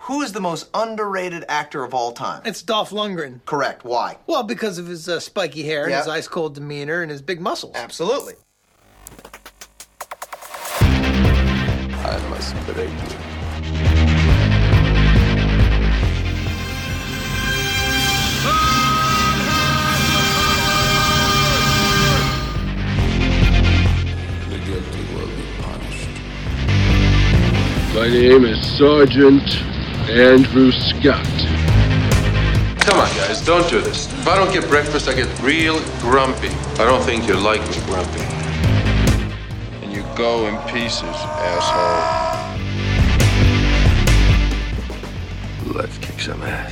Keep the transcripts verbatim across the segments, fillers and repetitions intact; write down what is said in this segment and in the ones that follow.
Who is the most underrated actor of all time? It's Dolph Lundgren. Correct. Why? Well, because of his uh, spiky hair, and Yep. his ice-cold demeanor, and his big muscles. Absolutely. I must break you. The guilty will be punished. My name is Sergeant Andrew Scott. Come on, guys, don't do this. If I don't get breakfast, I get real grumpy. I don't think you like me grumpy. And you go in pieces, asshole. Let's kick some ass.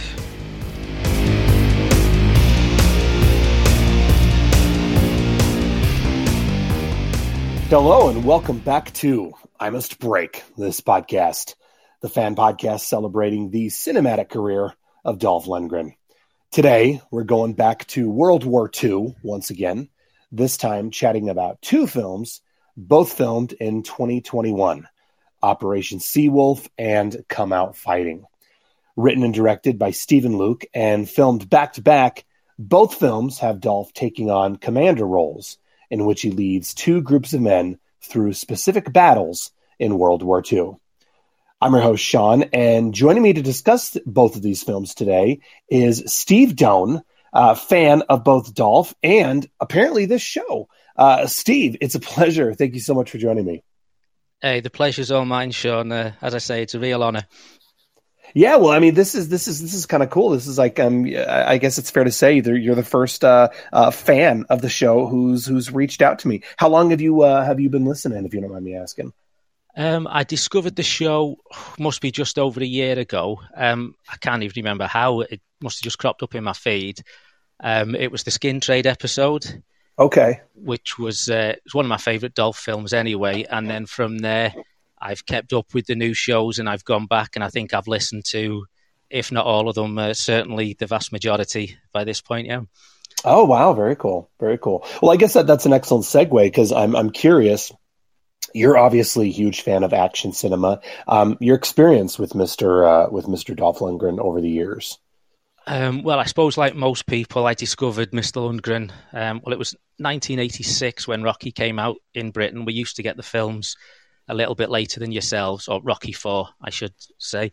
Hello and welcome back to I Must Break, this podcast, the fan podcast celebrating the cinematic career of Dolph Lundgren. Today, we're going back to World War Two once again, this time chatting about two films, both filmed in twenty twenty-one, Operation Seawolf and Come Out Fighting. Written and directed by Stephen Luke and filmed back-to-back, both films have Dolph taking on commander roles, in which he leads two groups of men through specific battles in World War Two. I'm your host, Sean, and joining me to discuss both of these films today is Steve Doan, a fan of both Dolph and apparently this show. Uh, Steve, it's a pleasure. Thank you so much for joining me. Hey, the pleasure's all mine, Sean. Uh, as I say, it's a real honor. Yeah, well, I mean, this is this is this is kind of cool. This is like, um, I guess it's fair to say that you're the first uh, uh, fan of the show who's who's reached out to me. How long have you uh, have you been listening? If you don't mind me asking. Um, I discovered the show must be just over a year ago. Um, I can't even remember how. It must have just cropped up in my feed. Um, it was the Skin Trade episode. Okay. Which was uh, it was one of my favourite Dolph films anyway. And then from there, I've kept up with the new shows and I've gone back and I think I've listened to, if not all of them, uh, certainly the vast majority by this point, yeah. Oh, wow. Very cool. Very cool. Well, I guess that that's an excellent segue because I'm I'm curious. You're obviously a huge fan of action cinema. Um, your experience with Mister Uh, with Mister Dolph Lundgren over the years. Um, well, I suppose like most people, I discovered Mister Lundgren. Um, well, it was nineteen eighty-six when Rocky came out in Britain. We used to get the films a little bit later than yourselves, or Rocky four, I should say.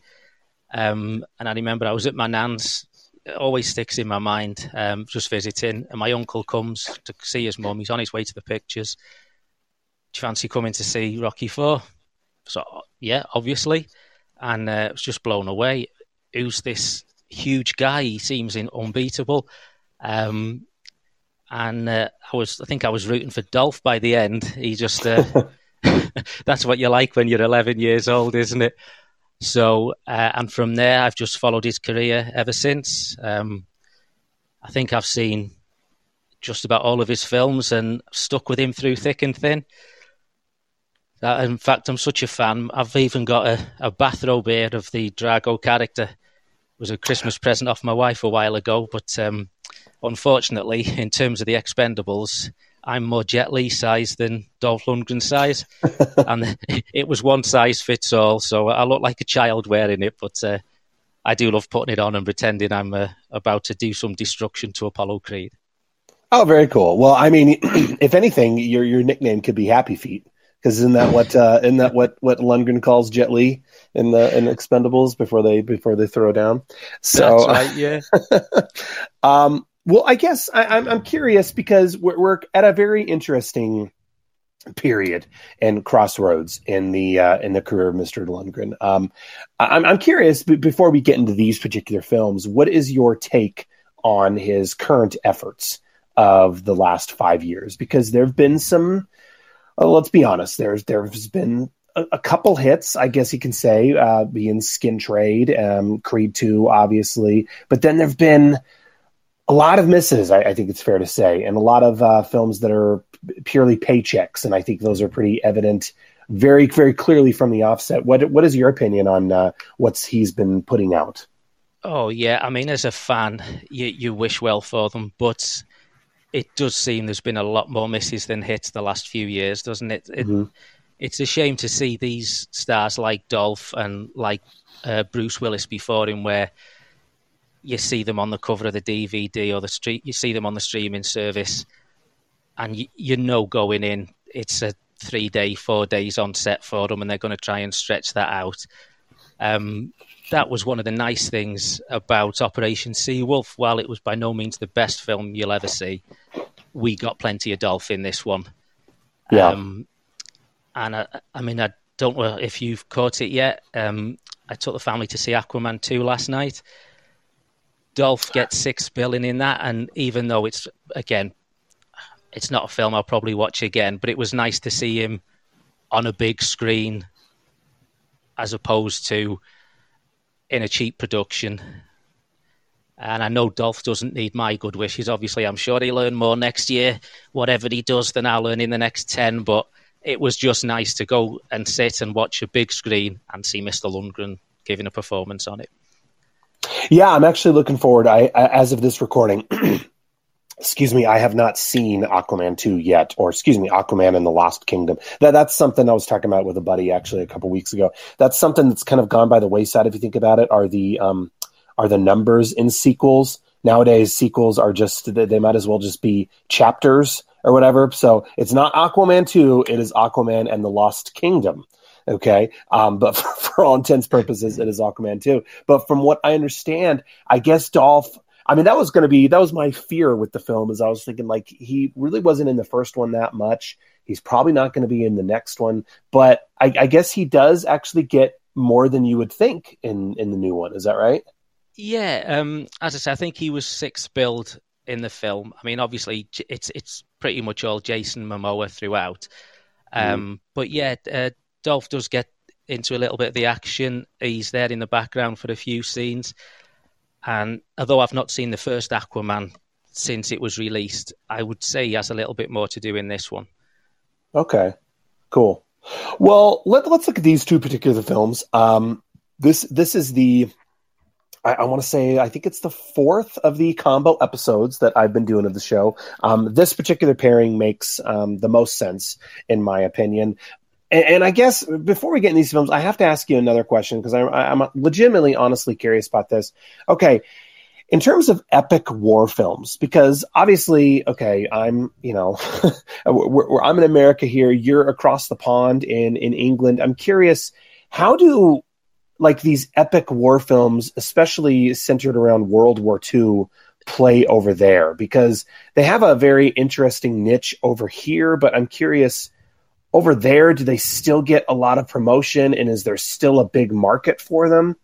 Um, and I remember I was at my nan's. It always sticks in my mind, um, just visiting. And my uncle comes to see his mum. He's on his way to the pictures. Do you fancy coming to see Rocky four? So, yeah, obviously. And uh, I was just blown away. Who's this huge guy? He seems in, unbeatable. Um, and uh, I was, I think I was rooting for Dolph by the end. He just... Uh, that's what you like when you're eleven years old, isn't it? So, uh, and from there, I've just followed his career ever since. Um, I think I've seen just about all of his films and stuck with him through thick and thin. Uh, in fact, I'm such a fan. I've even got a, a bathrobe here of the Drago character. It was a Christmas present off my wife a while ago, but um, unfortunately, in terms of the Expendables, I'm more Jet Li size than Dolph Lundgren size. And it was one size fits all, so I look like a child wearing it, but uh, I do love putting it on and pretending I'm uh, about to do some destruction to Apollo Creed. Oh, very cool. Well, I mean, if anything, your your nickname could be Happy Feet, because isn't that what uh, isn't that what, what Lundgren calls Jet Li in the in Expendables before they before they throw down? So, that's right, yeah. um. Well, I guess I, I'm I'm curious because we're we're at a very interesting period and crossroads in the uh, in the career of Mister Lundgren. Um, I'm I'm curious b- before we get into these particular films, what is your take on his current efforts of the last five years? Because there have been some. Uh, let's be honest. There's there's been a, a couple hits, I guess you can say, uh, being Skin Trade, um, Creed two, obviously, but then there've been a lot of misses, I, I think it's fair to say, and a lot of uh, films that are purely paychecks, and I think those are pretty evident, very, very clearly from the offset. What What is your opinion on uh, what's he's been putting out? Oh, yeah, I mean, as a fan, you, you wish well for them, but it does seem there's been a lot more misses than hits the last few years, doesn't it? it Mm-hmm. it's a shame to see these stars like Dolph and like uh, Bruce Willis before him, where you see them on the cover of the D V D or the street, you see them on the streaming service, and you, you know going in, it's a three day, four days on set for them, and they're going to try and stretch that out. Um, that was one of the nice things about Operation Seawolf. While it was by no means the best film you'll ever see, we got plenty of Dolph in this one. Yeah. Um, and I, I mean, I don't know if you've caught it yet. Um, I took the family to see Aquaman two last night. Dolph gets six billing in that, and even though it's, again, it's not a film I'll probably watch again, but it was nice to see him on a big screen as opposed to in a cheap production. And I know Dolph doesn't need my good wishes. Obviously, I'm sure he'll earn more next year, whatever he does, than I'll earn in the next ten, but it was just nice to go and sit and watch a big screen and see Mister Lundgren giving a performance on it. Yeah, I'm actually looking forward. I, I as of this recording, excuse me, I have not seen Aquaman two yet, or excuse me, Aquaman and the Lost Kingdom. That that's something I was talking about with a buddy actually a couple weeks ago. That's something that's kind of gone by the wayside if you think about it. Are the um, are the numbers in sequels nowadays? Sequels are just they, they might as well just be chapters or whatever. So it's not Aquaman two; it is Aquaman and the Lost Kingdom. Okay, um, but for, for all intents and purposes, it is Aquaman two. But from what I understand, I guess Dolph, I mean, that was going to be, that was my fear with the film, is I was thinking, like, he really wasn't in the first one that much. He's probably not going to be in the next one. But I, I guess he does actually get more than you would think in, in the new one. Is that right? Yeah, um, as I said, I think he was sixth billed in the film. I mean, obviously, it's it's pretty much all Jason Momoa throughout. Um, mm. But yeah, uh, Dolph does get into a little bit of the action. He's there in the background for a few scenes. And although I've not seen the first Aquaman since it was released, I would say he has a little bit more to do in this one. Okay, cool. Well, let, let's look at these two particular films. Um, this this is the, I, I want to say, I think it's the fourth of the combo episodes that I've been doing of the show. Um, this particular pairing makes um, the most sense, in my opinion. And, and I guess before we get in these films, I have to ask you another question, because I'm legitimately, honestly curious about this. Okay, in terms of epic war films, because obviously, okay, I'm, you know, we're, we're, I'm in America here. You're across the pond in, in England. I'm curious, how do, like, these epic war films, especially centered around World War Two, play over there? Because they have a very interesting niche over here, but I'm curious, over there, do they still get a lot of promotion, and is there still a big market for them?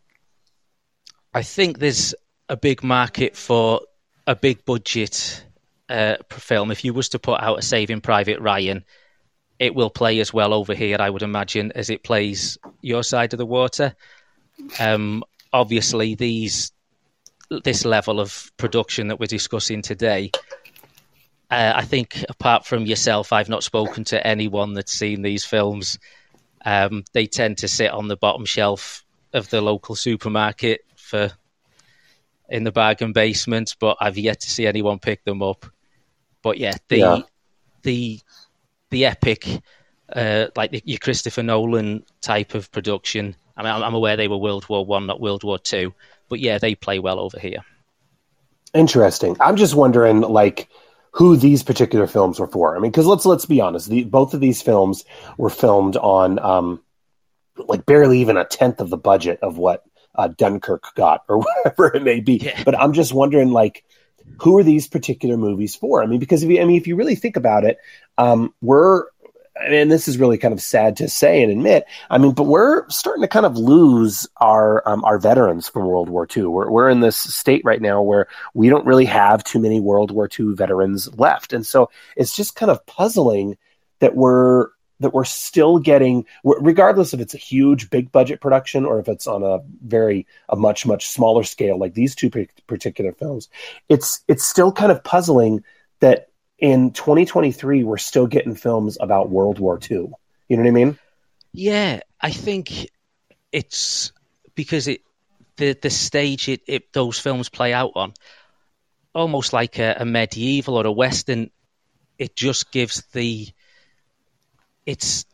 I think there's a big market for a big budget uh, film. If you was to put out a Saving Private Ryan, it will play as well over here, I would imagine, as it plays your side of the water. Um, obviously, these this level of production that we're discussing today, Uh, I think apart from yourself, I've not spoken to anyone that's seen these films. Um, they tend to sit on the bottom shelf of the local supermarket for in the bargain basement, but I've yet to see anyone pick them up. But yeah, the yeah. the the epic, uh, like the, your Christopher Nolan type of production. I mean, I'm aware they were World War One, not World War Two, but yeah, they play well over here. Interesting. I'm just wondering, like, who these particular films were for. I mean, because let's let's be honest, the, both of these films were filmed on um, like barely even a tenth of the budget of what uh, Dunkirk got, or whatever it may be. Yeah. But I'm just wondering, like, who are these particular movies for? I mean, because if you, I mean, if you really think about it, um, we're, and this is really kind of sad to say and admit, I mean, but we're starting to kind of lose our um, our veterans from World War Two. We're we're in this state right now where we don't really have too many World War Two veterans left, and so it's just kind of puzzling that we're that we're still getting, regardless if it's a huge big budget production or if it's on a very a much much smaller scale like these two particular films. It's it's still kind of puzzling that in twenty twenty-three, we're still getting films about World War Two. You know what I mean? Yeah, I think it's because it the the stage it, it those films play out on, almost like a, a medieval or a Western. It just gives the it's that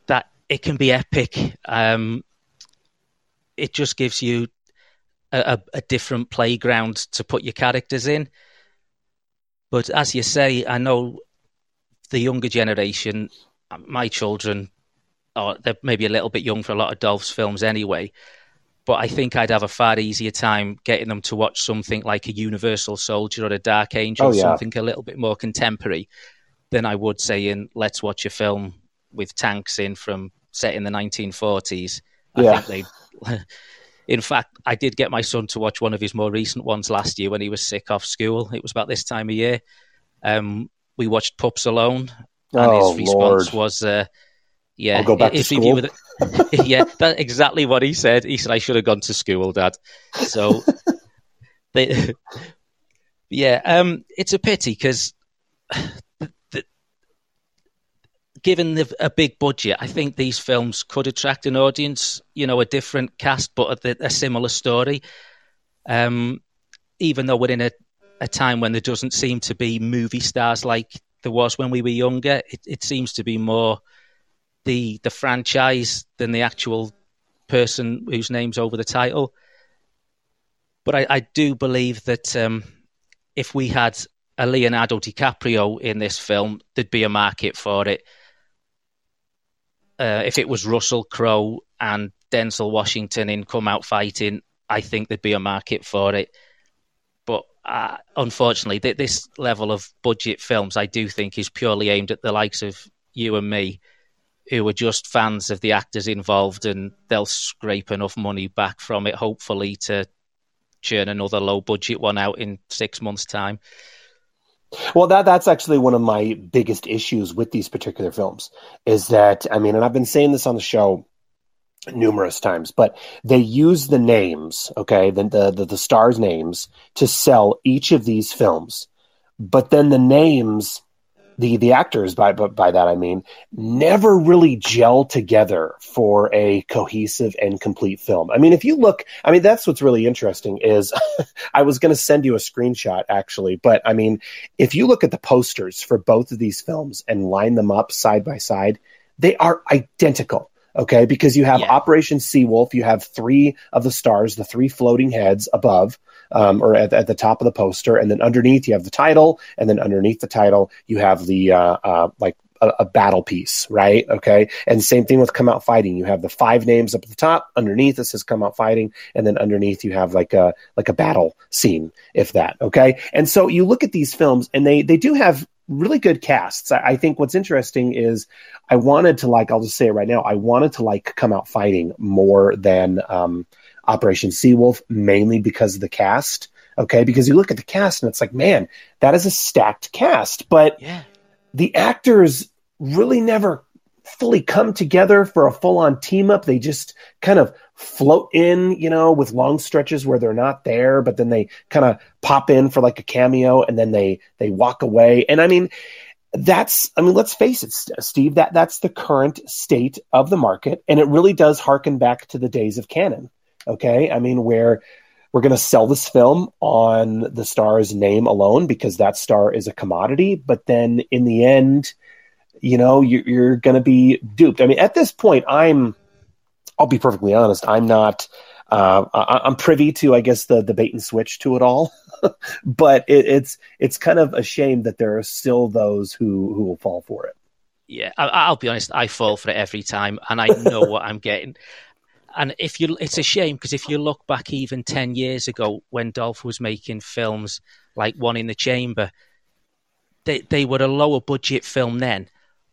it can be epic. Um, it just gives you a, a, a different playground to put your characters in. But as you say, I know the younger generation, my children, are they're maybe a little bit young for a lot of Dolph's films anyway. But I think I'd have a far easier time getting them to watch something like a Universal Soldier or a Dark Angel, oh, yeah. something a little bit more contemporary, than I would say in let's watch a film with tanks in from set in the nineteen forties. I yeah. think they. In fact, I did get my son to watch one of his more recent ones last year when he was sick off school. It was about this time of year. Um, we watched Pups Alone, and oh, his response Lord. was, uh, "Yeah, I'll go back to his school." review of the, yeah, that's exactly what he said. He said, "I should have gone to school, Dad." So, they, yeah, um, it's a pity because. Given the, a big budget, I think these films could attract an audience, you know, a different cast, but a, a similar story. Um, even though we're in a, a time when there doesn't seem to be movie stars like there was when we were younger, it, it seems to be more the the franchise than the actual person whose name's over the title. But I, I do believe that um, if we had a Leonardo DiCaprio in this film, there'd be a market for it. Uh, if it was Russell Crowe and Denzel Washington in Come Out Fighting, I think there'd be a market for it. But uh, unfortunately, th- this level of budget films, I do think, is purely aimed at the likes of you and me, who are just fans of the actors involved, and they'll scrape enough money back from it, hopefully, to churn another low-budget one out in six months' time. Well, that that's actually one of my biggest issues with these particular films is that, I mean, and I've been saying this on the show numerous times, but they use the names, okay, the, the, the, the stars' names to sell each of these films. But then the names, the, the actors, by, by that I mean, never really gel together for a cohesive and complete film. I mean, if you look, I mean, that's what's really interesting is I was going to send you a screenshot actually, but I mean, if you look at the posters for both of these films and line them up side by side, they are identical. Okay, because you have yeah. Operation Seawolf, you have three of the stars, the three floating heads above, um, or at, at the top of the poster, and then underneath you have the title, and then underneath the title you have the uh, uh, like a, a battle piece, right? Okay, and same thing with Come Out Fighting. You have the five names up at the top. Underneath it says Come Out Fighting, and then underneath you have like a like a battle scene, if that. Okay, and so you look at these films, and they they do have really good casts. I, I think what's interesting is I wanted to like, I'll just say it right now, I wanted to like Come Out Fighting more than um, Operation Seawolf, mainly because of the cast. Okay, because you look at the cast and it's like, man, that is a stacked cast, but yeah. the actors really never fully come together for a full-on team up. They just kind of float in, you know, with long stretches where they're not there, but then they kind of pop in for like a cameo and then they they walk away. And I mean, that's, I mean, let's face it, Steve, that that's the current state of the market. And it really does harken back to the days of Canon. Okay. I mean, where we're going to sell this film on the star's name alone because that star is a commodity. But then in the end, you know, you're, you're going to be duped. I mean, at this point, I'm, I'll be perfectly honest. I'm not, uh, I, I'm privy to, I guess, the, the bait and switch to it all, but it, it's, it's kind of a shame that there are still those who, who will fall for it. Yeah. I, I'll be honest. I fall for it every time and I know what I'm getting. And if you, it's a shame because if you look back even ten years ago when Dolph was making films like One in the Chamber, they, they were a lower budget film then.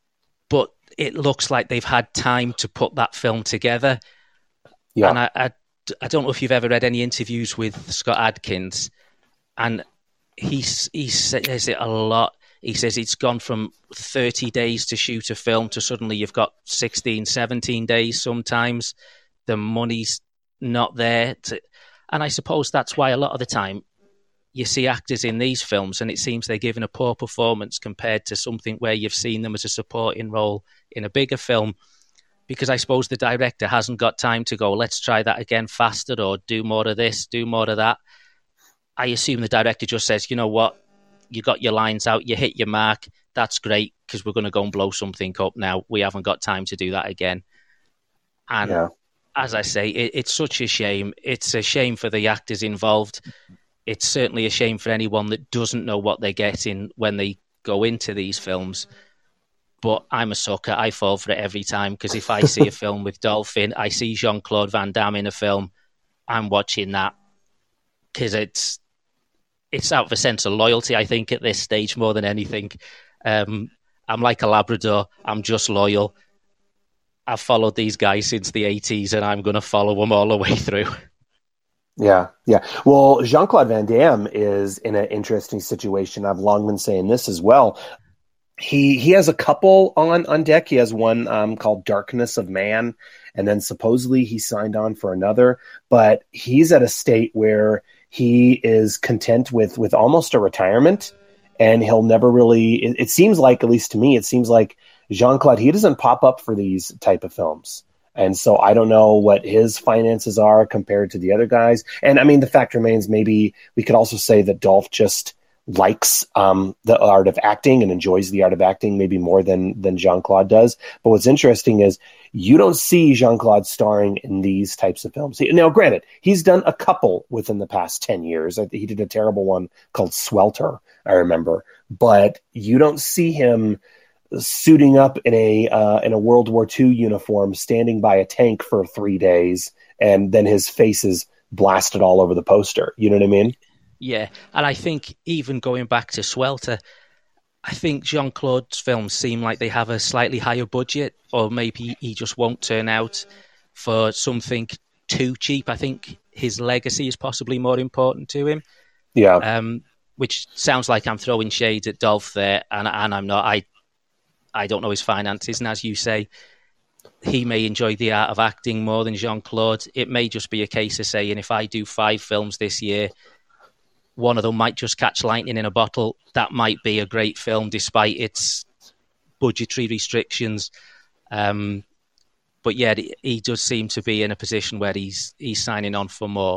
But it looks like they've had time to put that film together. Yeah. And I, I, I don't know if you've ever read any interviews with Scott Adkins, and he, he says it a lot. He says it's gone from thirty days to shoot a film to suddenly you've got sixteen, seventeen days sometimes. The money's not there. To, and I suppose that's why a lot of the time you see actors in these films and it seems they're giving a poor performance compared to something where you've seen them as a supporting role in a bigger film, because I suppose the director hasn't got time to go, let's try that again faster or do more of this, do more of that. I assume the director just says, you know what, you got your lines out, you hit your mark, that's great because we're going to go and blow something up now. We haven't got time to do that again. And Yeah. as I say, it, it's such a shame. It's a shame for the actors involved. It's certainly a shame for anyone that doesn't know what they're getting when they go into these films. But I'm a sucker. I fall for it every time, because if I see a film with Dolph in, I see Jean-Claude Van Damme in a film, I'm watching that because it's it's out of a sense of loyalty, I think, at this stage more than anything. Um, I'm like a Labrador. I'm just loyal. I've followed these guys since the eighties, and I'm going to follow them all the way through. Yeah, yeah. Well, Jean-Claude Van Damme is in an interesting situation. I've long been saying this as well. He he has a couple on, on deck. He has one um, called Darkness of Man, and then supposedly he signed on for another. But he's at a state where he is content with, with almost a retirement, and he'll never really... It, it seems like, at least to me, it seems like Jean-Claude, he doesn't pop up for these type of films. And so I don't know what his finances are compared to the other guys. And I mean, the fact remains, maybe we could also say that Dolph just likes um, the art of acting and enjoys the art of acting maybe more than, than Jean-Claude does. But what's interesting is you don't see Jean-Claude starring in these types of films. Now, granted, he's done a couple within the past ten years. He did a terrible one called Swelter, I remember. But you don't see him suiting up in a uh, in a World War Two uniform, standing by a tank for three days, and then his face is blasted all over the poster. You know what I mean? Yeah, and I think even going back to Swelter, I think Jean-Claude's films seem like they have a slightly higher budget, or maybe he just won't turn out for something too cheap. I think his legacy is possibly more important to him. Yeah. Um, which sounds like I'm throwing shade at Dolph there, and and I'm not. I I don't know his finances, and as you say, he may enjoy the art of acting more than Jean-Claude. It may just be a case of saying, if I do five films this year, one of them might just catch lightning in a bottle. That might be a great film despite its budgetary restrictions. Um, but yeah, he does seem to be in a position where he's he's signing on for more.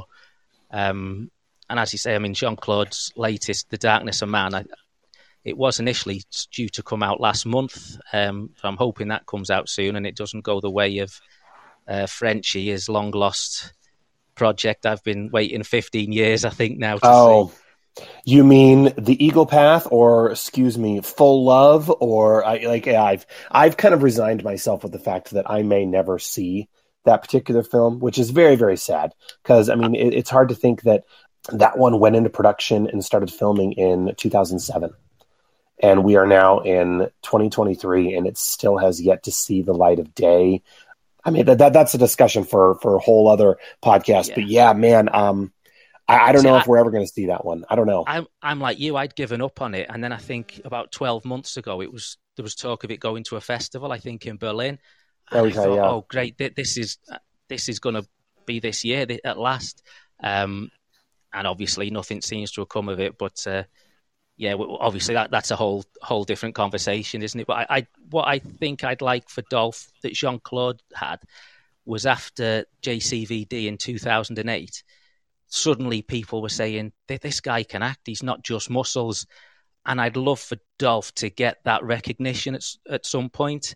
Um, and as you say, I mean, Jean-Claude's latest, The Darkness of Man, I, it was initially due to come out last month. Um, so I'm hoping that comes out soon and it doesn't go the way of uh, Frenchie, his long-lost project I've been waiting fifteen years, I think, now to oh, see. You mean The Eagle Path, or excuse me, Full Love, or I like yeah, I've I've kind of resigned myself with the fact that I may never see that particular film, which is very, very sad, because I mean it, it's hard to think that that one went into production and started filming in two thousand seven. And we are now in twenty twenty-three, and it still has yet to see the light of day. I mean, that, that that's a discussion for, for a whole other podcast. Yeah. But yeah, man, um, I, I don't see, know I, if we're ever going to see that one. I don't know. I'm I'm like you. I'd given up on it, and then I think about twelve months ago, it was there was talk of it going to a festival. I think in Berlin. And okay, I thought, yeah. Oh, great! This is this is going to be this year at last. Um, and obviously, nothing seems to have come of it. But uh, yeah, obviously that, that's a whole whole different conversation, isn't it? But I, I what I think I'd like for Dolph that Jean-Claude had was after J C V D in two thousand eight, suddenly people were saying, this guy can act, he's not just muscles. And I'd love for Dolph to get that recognition at, at some point,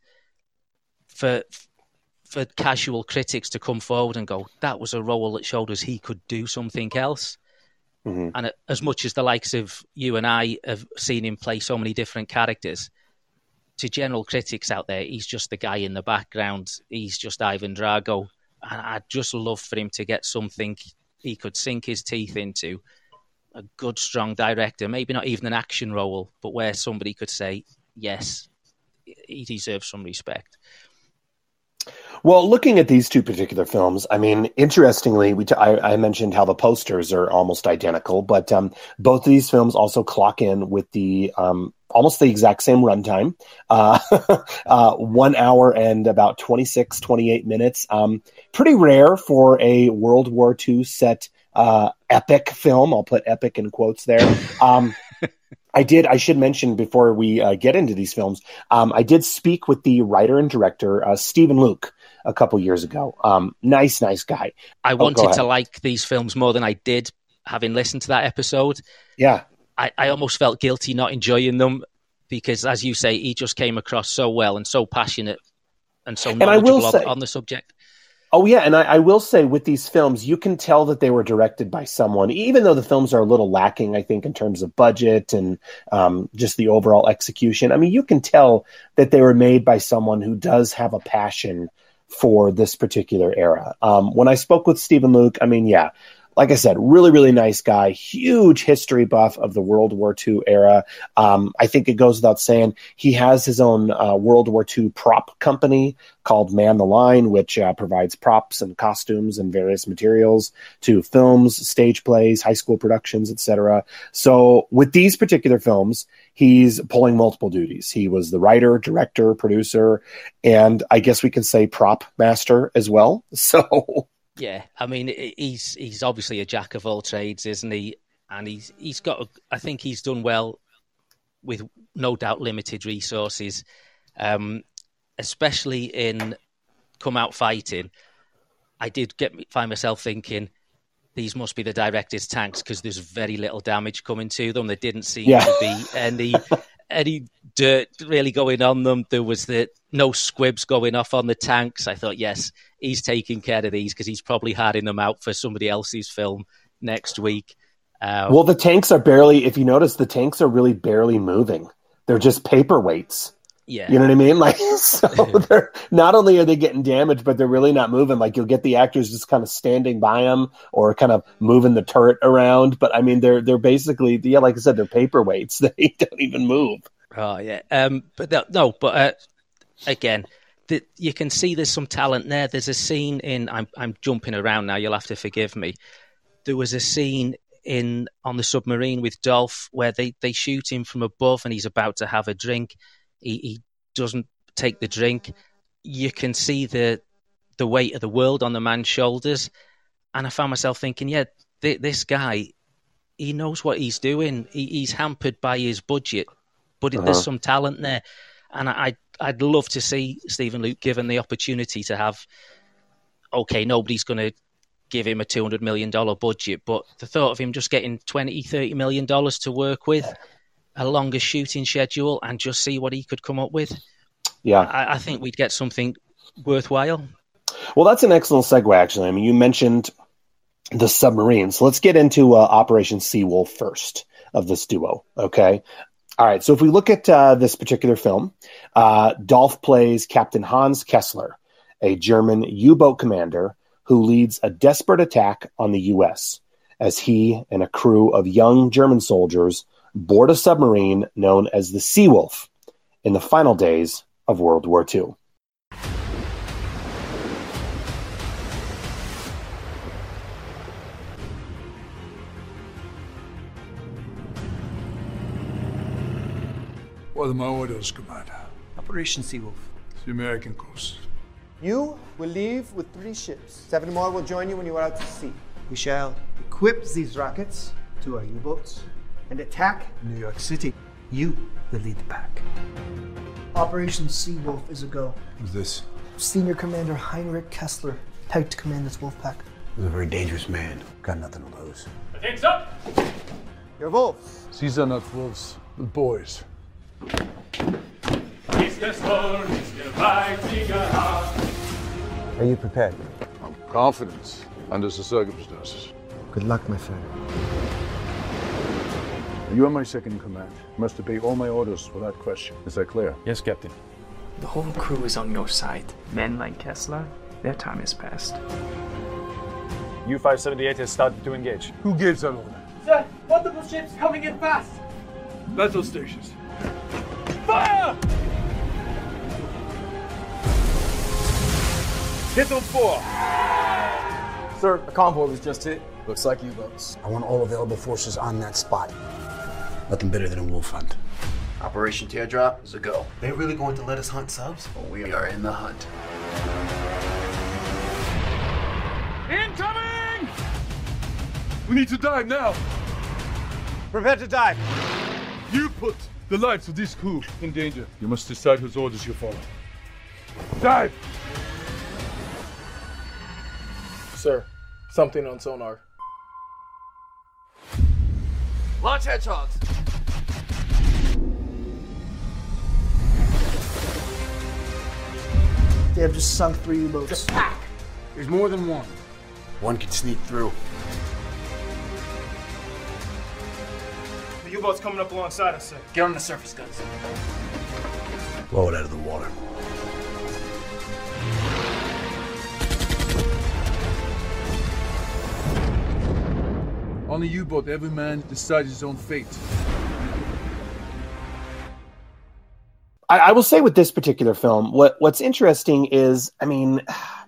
for for casual critics to come forward and go, that was a role that showed us he could do something else. Mm-hmm. And as much as the likes of you and I have seen him play so many different characters, to general critics out there, he's just the guy in the background. He's just Ivan Drago. And I'd just love for him to get something he could sink his teeth into. A good, strong director, maybe not even an action role, but where somebody could say, yes, he deserves some respect. Well, looking at these two particular films, I mean, interestingly, we t- I, I mentioned how the posters are almost identical, but um, both of these films also clock in with the um, almost the exact same runtime, uh, uh, one hour and about twenty-six, twenty-eight minutes. Um, pretty rare for a World War Two set uh, epic film. I'll put epic in quotes there. Um, I did. I should mention before we uh, get into these films, um, I did speak with the writer and director, uh, Stephen Luke, a couple years ago. Um, nice, nice guy. I oh, wanted to like these films more than I did, having listened to that episode. Yeah. I, I almost felt guilty not enjoying them because, as you say, he just came across so well and so passionate and so knowledgeable and I will say, on the subject. Oh, yeah, and I, I will say with these films, you can tell that they were directed by someone, even though the films are a little lacking, I think, in terms of budget and um, just the overall execution. I mean, you can tell that they were made by someone who does have a passion for this particular era. Um, when I spoke with Stephen Luke, I mean, yeah, like I said, really, really nice guy, huge history buff of the World War Two era. Um, I think it goes without saying he has his own uh, World War Two prop company called Man the Line, which uh, provides props and costumes and various materials to films, stage plays, high school productions, et cetera. So with these particular films, he's pulling multiple duties. He was the writer, director, producer, and I guess we can say prop master as well. So... Yeah, I mean, he's he's obviously a jack of all trades, isn't he? And he's he's got. A, I think he's done well with no doubt limited resources, um, especially in Come Out Fighting. I did get find myself thinking these must be the director's tanks because there's very little damage coming to them. There didn't seem yeah. to be any any dirt really going on them. There was the no squibs going off on the tanks. I thought, yes, he's taking care of these because he's probably harding them out for somebody else's film next week. Um, well, the tanks are barely, if you notice, the tanks are really barely moving. They're just paperweights. Yeah. You know what I mean? Like, so they're not only are they getting damaged, but they're really not moving. Like, you'll get the actors just kind of standing by them or kind of moving the turret around. But I mean, they're they're basically, yeah, like I said, they're paperweights. They don't even move. Oh yeah. Um. But no, no but uh, again, the, you can see there's some talent there. There's a scene in. I'm I'm jumping around now. You'll have to forgive me. There was a scene in on the submarine with Dolph where they, they shoot him from above and he's about to have a drink. He, he doesn't take the drink. You can see the the weight of the world on the man's shoulders. And I found myself thinking, yeah, th- this guy, he knows what he's doing. He, he's hampered by his budget, but uh-huh. there's some talent there. And I, I'd, I'd love to see Stephen Luke given the opportunity to have, okay, nobody's going to give him a two hundred million dollars budget, but the thought of him just getting twenty, thirty million dollars to work with, a longer shooting schedule, and just see what he could come up with. Yeah. I, I think we'd get something worthwhile. Well, that's an excellent segue, actually. I mean, you mentioned the submarine. So let's get into uh, Operation Seawolf first of this duo, okay? All right, so if we look at uh, this particular film, uh, Dolph plays Captain Hans Kessler, a German U-boat commander who leads a desperate attack on the U S as he and a crew of young German soldiers board a submarine known as the Seawolf in the final days of World War Two. What are my orders, Commander? Operation Seawolf. It's the American coast. You will leave with three ships. Seven more will join you when you are out to sea. We shall equip these rockets to our U-boats and attack New York City. You will lead the pack. Operation Seawolf is a go. Who's this? Senior Commander Heinrich Kessler, type to command this wolf pack. He's a very dangerous man. Got nothing to lose. Attention up! You're wolves. These are not wolves, but boys. Are you prepared? I'm confident under the circumstances. Good luck, my friend. You are my second in command. You must obey all my orders without question. Is that clear? Yes, Captain. The whole crew is on your side. Men like Kessler, their time is past. U five seventy-eight has started to engage. Who gives that order? Sir, multiple ships coming in fast. Battle stations. Fire! Hit on four. Sir, a convoy was just hit. Looks like U-boats. I want all available forces on that spot. Nothing better than a wolf hunt. Operation Teardrop is a go. They really going to let us hunt subs? Well, we are in the hunt. Incoming! We need to dive now. Prepare to dive. You put the lives of this crew in danger. You must decide whose orders you follow. Dive! Sir, something on sonar. Launch hedgehogs. They have just sunk three U-boats. The pack There's more than one. One could sneak through. The U-boat's coming up alongside us, sir. Get on the surface guns. Blow it out of the water. On the U-boat, every man decides his own fate. I, I will say with this particular film, what what's interesting is, I mean,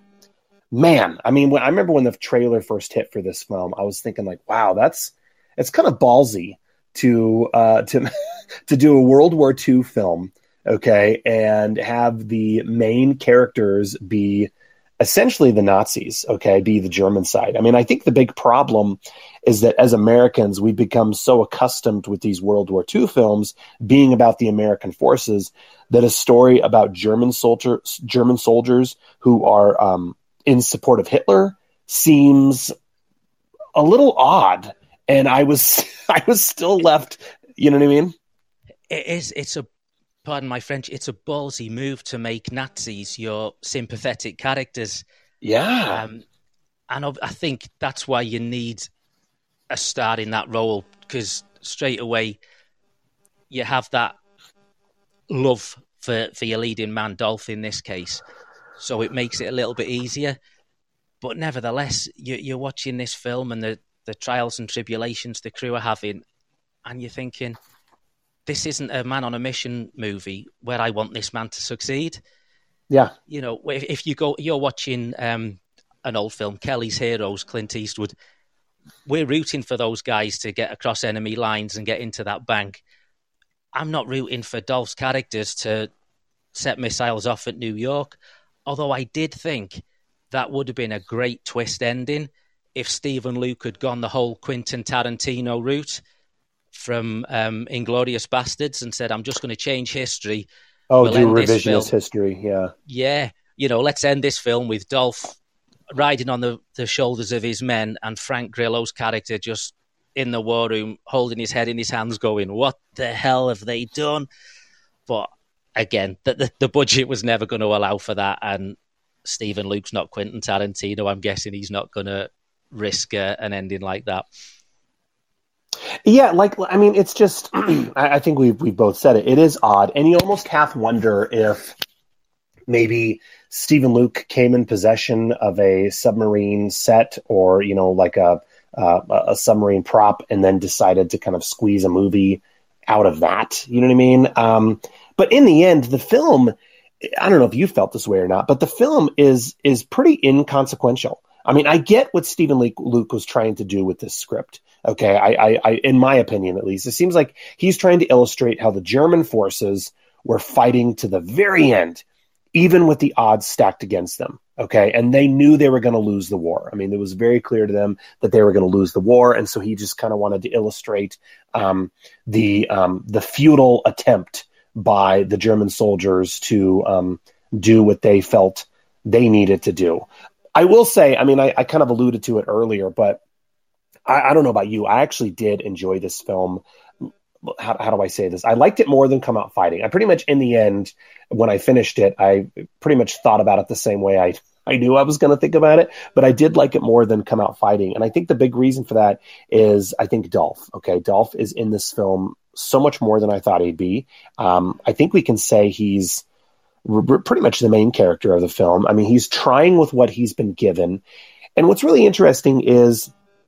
man, I mean, when, I remember when the trailer first hit for this film, I was thinking like, wow, that's it's kind of ballsy to uh, to to do a World War Two film, okay, and have the main characters be essentially the Nazis, okay, be the German side. I mean, I think the big problem is that as Americans, we've become so accustomed with these World War Two films being about the American forces that a story about German soldiers, German soldiers who are um, in support of Hitler seems a little odd. And I was, I was still left. You know what I mean? It is. It's a. Pardon my French, it's a ballsy move to make Nazis your sympathetic characters. Yeah. Um, and I think that's why you need a star in that role, because straight away you have that love for, for your leading man, Dolph, in this case. So it makes it a little bit easier. But nevertheless, you, you're watching this film and the, the trials and tribulations the crew are having, and you're thinking, this isn't a man on a mission movie where I want this man to succeed. Yeah. You know, if, if you go, you're watching um, an old film, Kelly's Heroes, Clint Eastwood. We're rooting for those guys to get across enemy lines and get into that bank. I'm not rooting for Dolph's characters to set missiles off at New York. Although I did think that would have been a great twist ending if Stephen Luke had gone the whole Quentin Tarantino route from um, Inglourious Bastards and said, I'm just going to change history. Oh, we'll do revisionist history, yeah. Yeah, you know, let's end this film with Dolph riding on the, the shoulders of his men and Frank Grillo's character just in the war room holding his head in his hands going, what the hell have they done? But again, the, the, the budget was never going to allow for that, and Stephen Luke's not Quentin Tarantino. I'm guessing he's not going to risk uh, an ending like that. Yeah, like, I mean, it's just, I think we've, we've both said it. It is odd. And you almost half wonder if maybe Stephen Luke came in possession of a submarine set or, you know, like a, uh, a submarine prop and then decided to kind of squeeze a movie out of that. You know what I mean? Um, but in the end, the film, I don't know if you felt this way or not, but the film is, is pretty inconsequential. I mean, I get what Stephen Luke, Luke was trying to do with this script. Okay, I, I, I, in my opinion, at least, it seems like he's trying to illustrate how the German forces were fighting to the very end, even with the odds stacked against them. Okay, and they knew they were going to lose the war. I mean, it was very clear to them that they were going to lose the war, and so he just kind of wanted to illustrate um, the um, the futile attempt by the German soldiers to um, do what they felt they needed to do. I will say, I mean, I, I kind of alluded to it earlier, but I, I don't know about you. I actually did enjoy this film. How, how do I say this? I liked it more than Come Out Fighting. I pretty much, in the end, when I finished it, I pretty much thought about it the same way I, I knew I was going to think about it, but I did like it more than Come Out Fighting. And I think the big reason for that is, I think Dolph, okay, Dolph is in this film so much more than I thought he'd be. Um, I think we can say he's r- pretty much the main character of the film. I mean, he's trying with what he's been given. And what's really interesting is,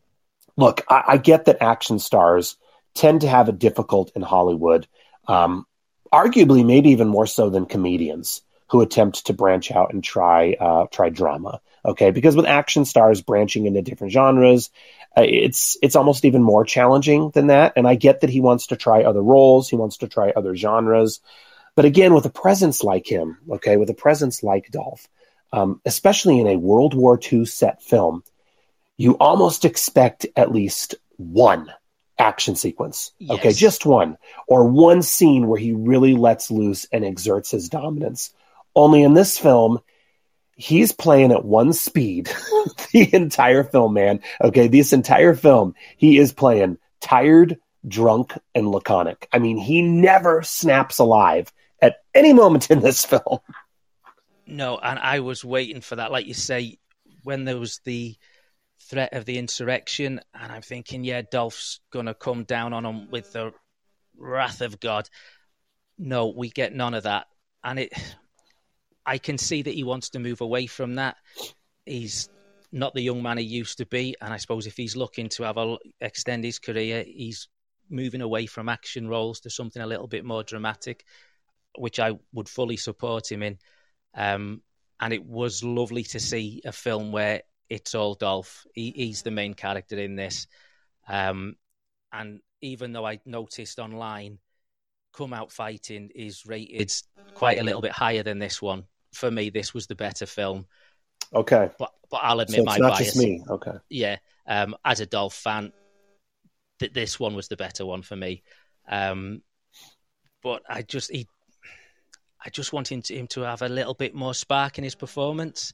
look, I, I get that action stars tend to have it difficult in Hollywood, um, arguably maybe even more so than comedians who attempt to branch out and try uh, try drama. Okay, because with action stars branching into different genres, uh, it's it's almost even more challenging than that. And I get that he wants to try other roles, he wants to try other genres, but again, with a presence like him, okay, with a presence like Dolph, um, especially in a World War Two set film, you almost expect at least one action sequence. Yes. Okay, just one. Or one scene where he really lets loose and exerts his dominance. Only in this film, he's playing at one speed the entire film, man. Okay, this entire film, he is playing tired, drunk, and laconic. I mean, he never snaps alive at any moment in this film. No, and I was waiting for that. Like you say, when there was the threat of the insurrection, and I'm thinking, yeah, Dolph's going to come down on him with the wrath of God. No, we get none of that. And it, I can see that he wants to move away from that. He's not the young man he used to be, and I suppose if he's looking to have a, extend his career, he's moving away from action roles to something a little bit more dramatic, which I would fully support him in. Um, and it was lovely to see a film where it's all Dolph. He, he's the main character in this. Um, and even though I noticed online, Come Out Fighting is rated quite a little bit higher than this one. For me, this was the better film. Okay. But but I'll admit so it's my not bias. Just me. Okay. Yeah. Um, as a Dolph fan, th- this one was the better one for me. Um, but I just he, I just want him to, him to have a little bit more spark in his performance.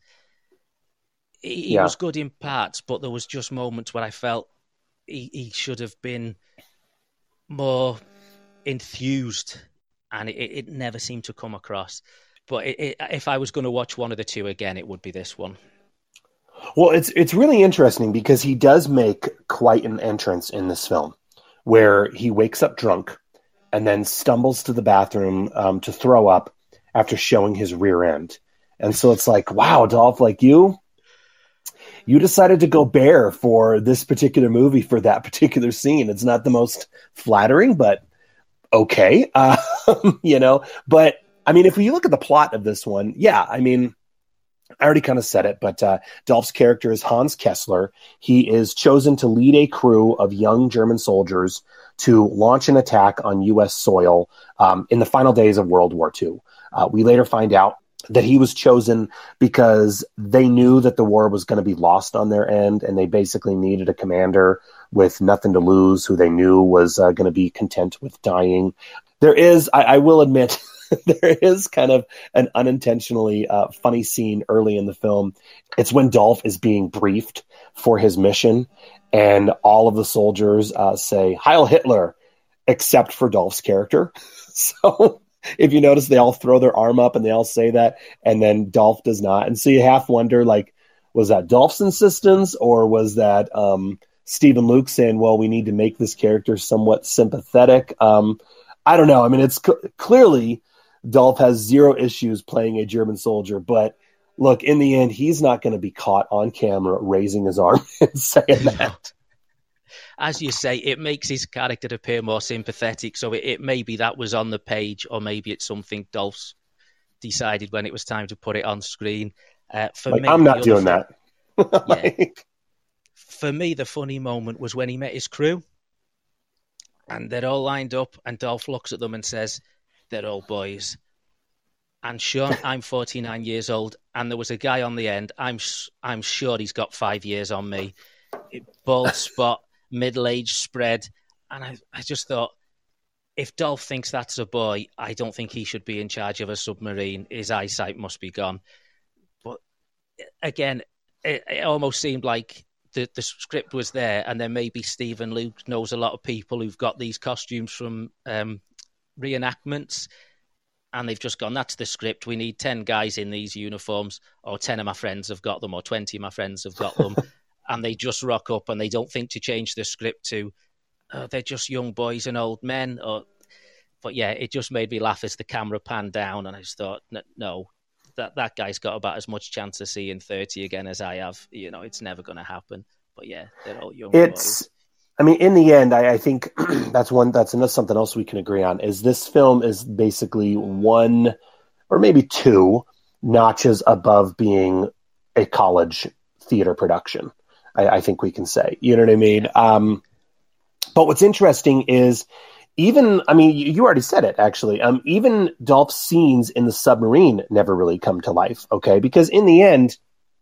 He, he yeah. was good in parts, but there was just moments where I felt he, he should have been more enthused, and it, it never seemed to come across. But it, it, if I was going to watch one of the two again, it would be this one. Well, it's it's really interesting because he does make quite an entrance in this film, where he wakes up drunk and then stumbles to the bathroom um, to throw up after showing his rear end. And so it's like, wow, Dolph, like you, you decided to go bare for this particular movie for that particular scene. It's not the most flattering, but okay, uh, you know. But I mean, if we look at the plot of this one, yeah, I mean, I already kind of said it, but uh, Dolph's character is Hans Kessler. He is chosen to lead a crew of young German soldiers to launch an attack on U S soil um, in the final days of World War Two. Uh, we later find out that he was chosen because they knew that the war was going to be lost on their end, and they basically needed a commander with nothing to lose, who they knew was uh, going to be content with dying. There is, I, I will admit, there is kind of an unintentionally uh, funny scene early in the film. It's when Dolph is being briefed for his mission, and all of the soldiers uh, say, Heil Hitler, except for Dolph's character. So if you notice, they all throw their arm up and they all say that, and then Dolph does not. And so you half wonder, like, was that Dolph's insistence, or was that um, Stephen Luke saying, well, we need to make this character somewhat sympathetic? Um, I don't know. I mean, it's c- clearly Dolph has zero issues playing a German soldier, but look, in the end, he's not going to be caught on camera raising his arm and saying that. As you say, it makes his character appear more sympathetic. So it, it maybe that was on the page, or maybe it's something Dolph's decided when it was time to put it on screen. Uh, for like, me, I'm not doing fun- that. Yeah. For me, the funny moment was when he met his crew, and they're all lined up, and Dolph looks at them and says, "They're all boys." And Sean, I'm forty-nine years old, and there was a guy on the end. I'm I'm sure he's got five years on me. Bald spot, middle-aged spread. And I, I just thought, if Dolph thinks that's a boy, I don't think he should be in charge of a submarine. His eyesight must be gone. But again, it, it almost seemed like the, the script was there, and then maybe Stephen Luke knows a lot of people who've got these costumes from um, reenactments, and they've just gone, that's the script. We need ten guys in these uniforms, or ten of my friends have got them, or twenty of my friends have got them. And they just rock up, and they don't think to change the script to, oh, they're just young boys and old men. Or, But yeah, it just made me laugh as the camera panned down, and I just thought, no, that, that guy's got about as much chance of seeing thirty again as I have. You know, it's never going to happen. But yeah, they're all young it's, boys. I mean, in the end, I, I think that's one. That's another something else we can agree on. Is this film is basically one, or maybe two, notches above being a college theater production. I, I think we can say, you know what I mean? Um, but what's interesting is even, I mean, you, you already said it, actually. Um, even Dolph's scenes in the submarine never really come to life, okay? Because in the end,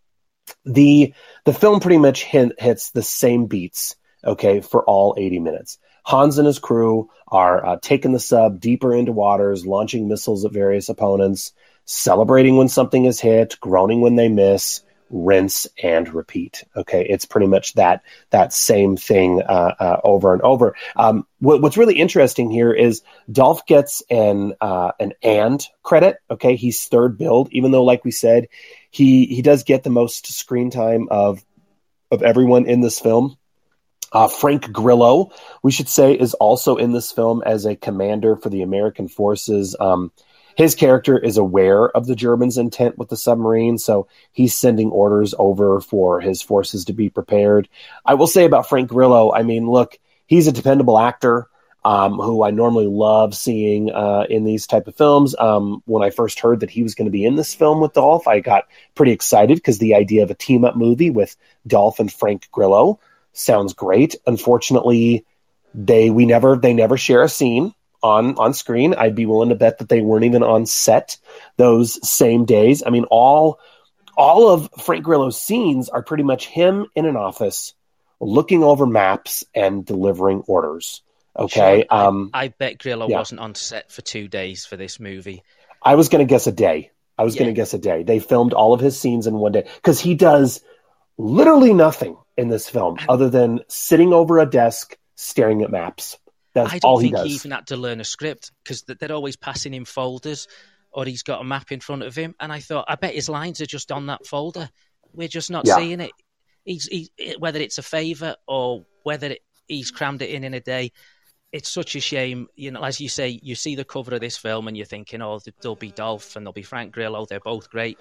the the film pretty much hit, hits the same beats, okay, for all eighty minutes. Hans and his crew are uh, taking the sub deeper into waters, launching missiles at various opponents, celebrating when something is hit, groaning when they miss, rinse and repeat. Okay, it's pretty much that that same thing uh, uh, over and over. Um, what, what's really interesting here is Dolph gets an uh, an and credit. Okay, he's third billed, even though, like we said, he he does get the most screen time of of everyone in this film. Uh, Frank Grillo, we should say, is also in this film as a commander for the American forces. Um, his character is aware of the Germans' intent with the submarine, so he's sending orders over for his forces to be prepared. I will say about Frank Grillo, I mean, look, he's a dependable actor um, who I normally love seeing uh, in these type of films. Um, when I first heard that he was going to be in this film with Dolph, I got pretty excited because the idea of a team-up movie with Dolph and Frank Grillo sounds great. Unfortunately, they we never they never share a scene on on screen. I'd be willing to bet that they weren't even on set those same days. I mean, all all of Frank Grillo's scenes are pretty much him in an office looking over maps and delivering orders. Okay. Sean, um, I, I bet Grillo yeah. wasn't on set for two days for this movie. I was going to guess a day. I was Yeah. going to guess a day. They filmed all of his scenes in one day because he does literally nothing in this film other than sitting over a desk staring at maps. That's I don't all he think does. he even had to learn a script because they're always passing him folders or he's got a map in front of him. And I thought, I bet his lines are just on that folder. We're just not Yeah. seeing it. He's, he, whether it's a favour or whether it, he's crammed it in in a day. It's such a shame. You know, as you say, you see the cover of this film and you're thinking, oh, there'll be Dolph and there'll be Frank Grillo. They're both great.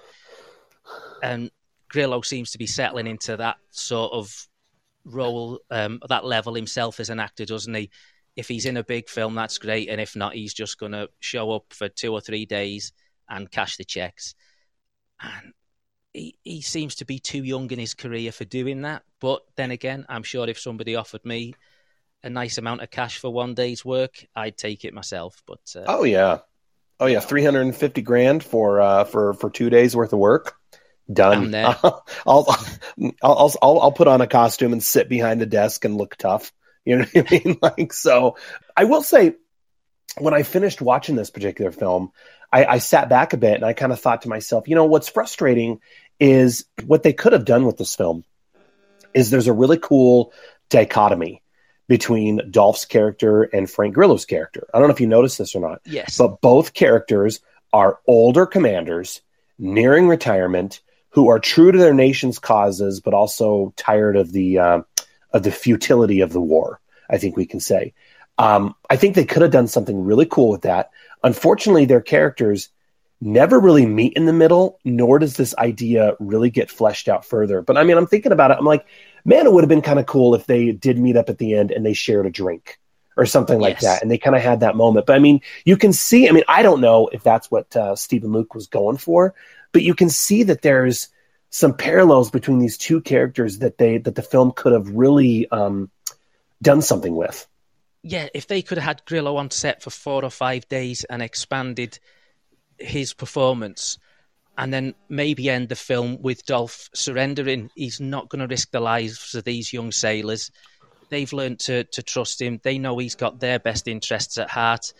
And Grillo seems to be settling into that sort of role, um, that level himself as an actor, doesn't he? If he's in a big film, that's great. And if not, he's just going to show up for two or three days and cash the checks. And he, he seems to be too young in his career for doing that. But then again, I'm sure if somebody offered me a nice amount of cash for one day's work, I'd take it myself. But uh, Oh yeah, oh yeah, three hundred and fifty grand for uh, for for two days worth of work. Done. I'm there. I'll, I'll I'll I'll I'll put on a costume and sit behind the desk and look tough. You know what I mean? Like, so I will say, when I finished watching this particular film, I, I sat back a bit and I kind of thought to myself, you know, what's frustrating is what they could have done with this film is there's a really cool dichotomy between Dolph's character and Frank Grillo's character. I don't know if you noticed this or not. Yes. But both characters are older commanders nearing retirement who are true to their nation's causes, but also tired of the uh, of the futility of the war, I think we can say. Um, I think they could have done something really cool with that. Unfortunately, their characters never really meet in the middle, nor does this idea really get fleshed out further. But I mean, I'm thinking about it. I'm like, man, it would have been kind of cool if they did meet up at the end and they shared a drink or something like Yes. that. And they kind of had that moment. But I mean, you can see, I mean, I don't know if that's what uh, Stephen Luke was going for, but you can see that there's some parallels between these two characters that they, that the film could have really um, done something with. Yeah, if they could have had Grillo on set for four or five days and expanded his performance and then maybe end the film with Dolph surrendering. He's not going to risk the lives of these young sailors. They've learned to to trust him. They know he's got their best interests at heart.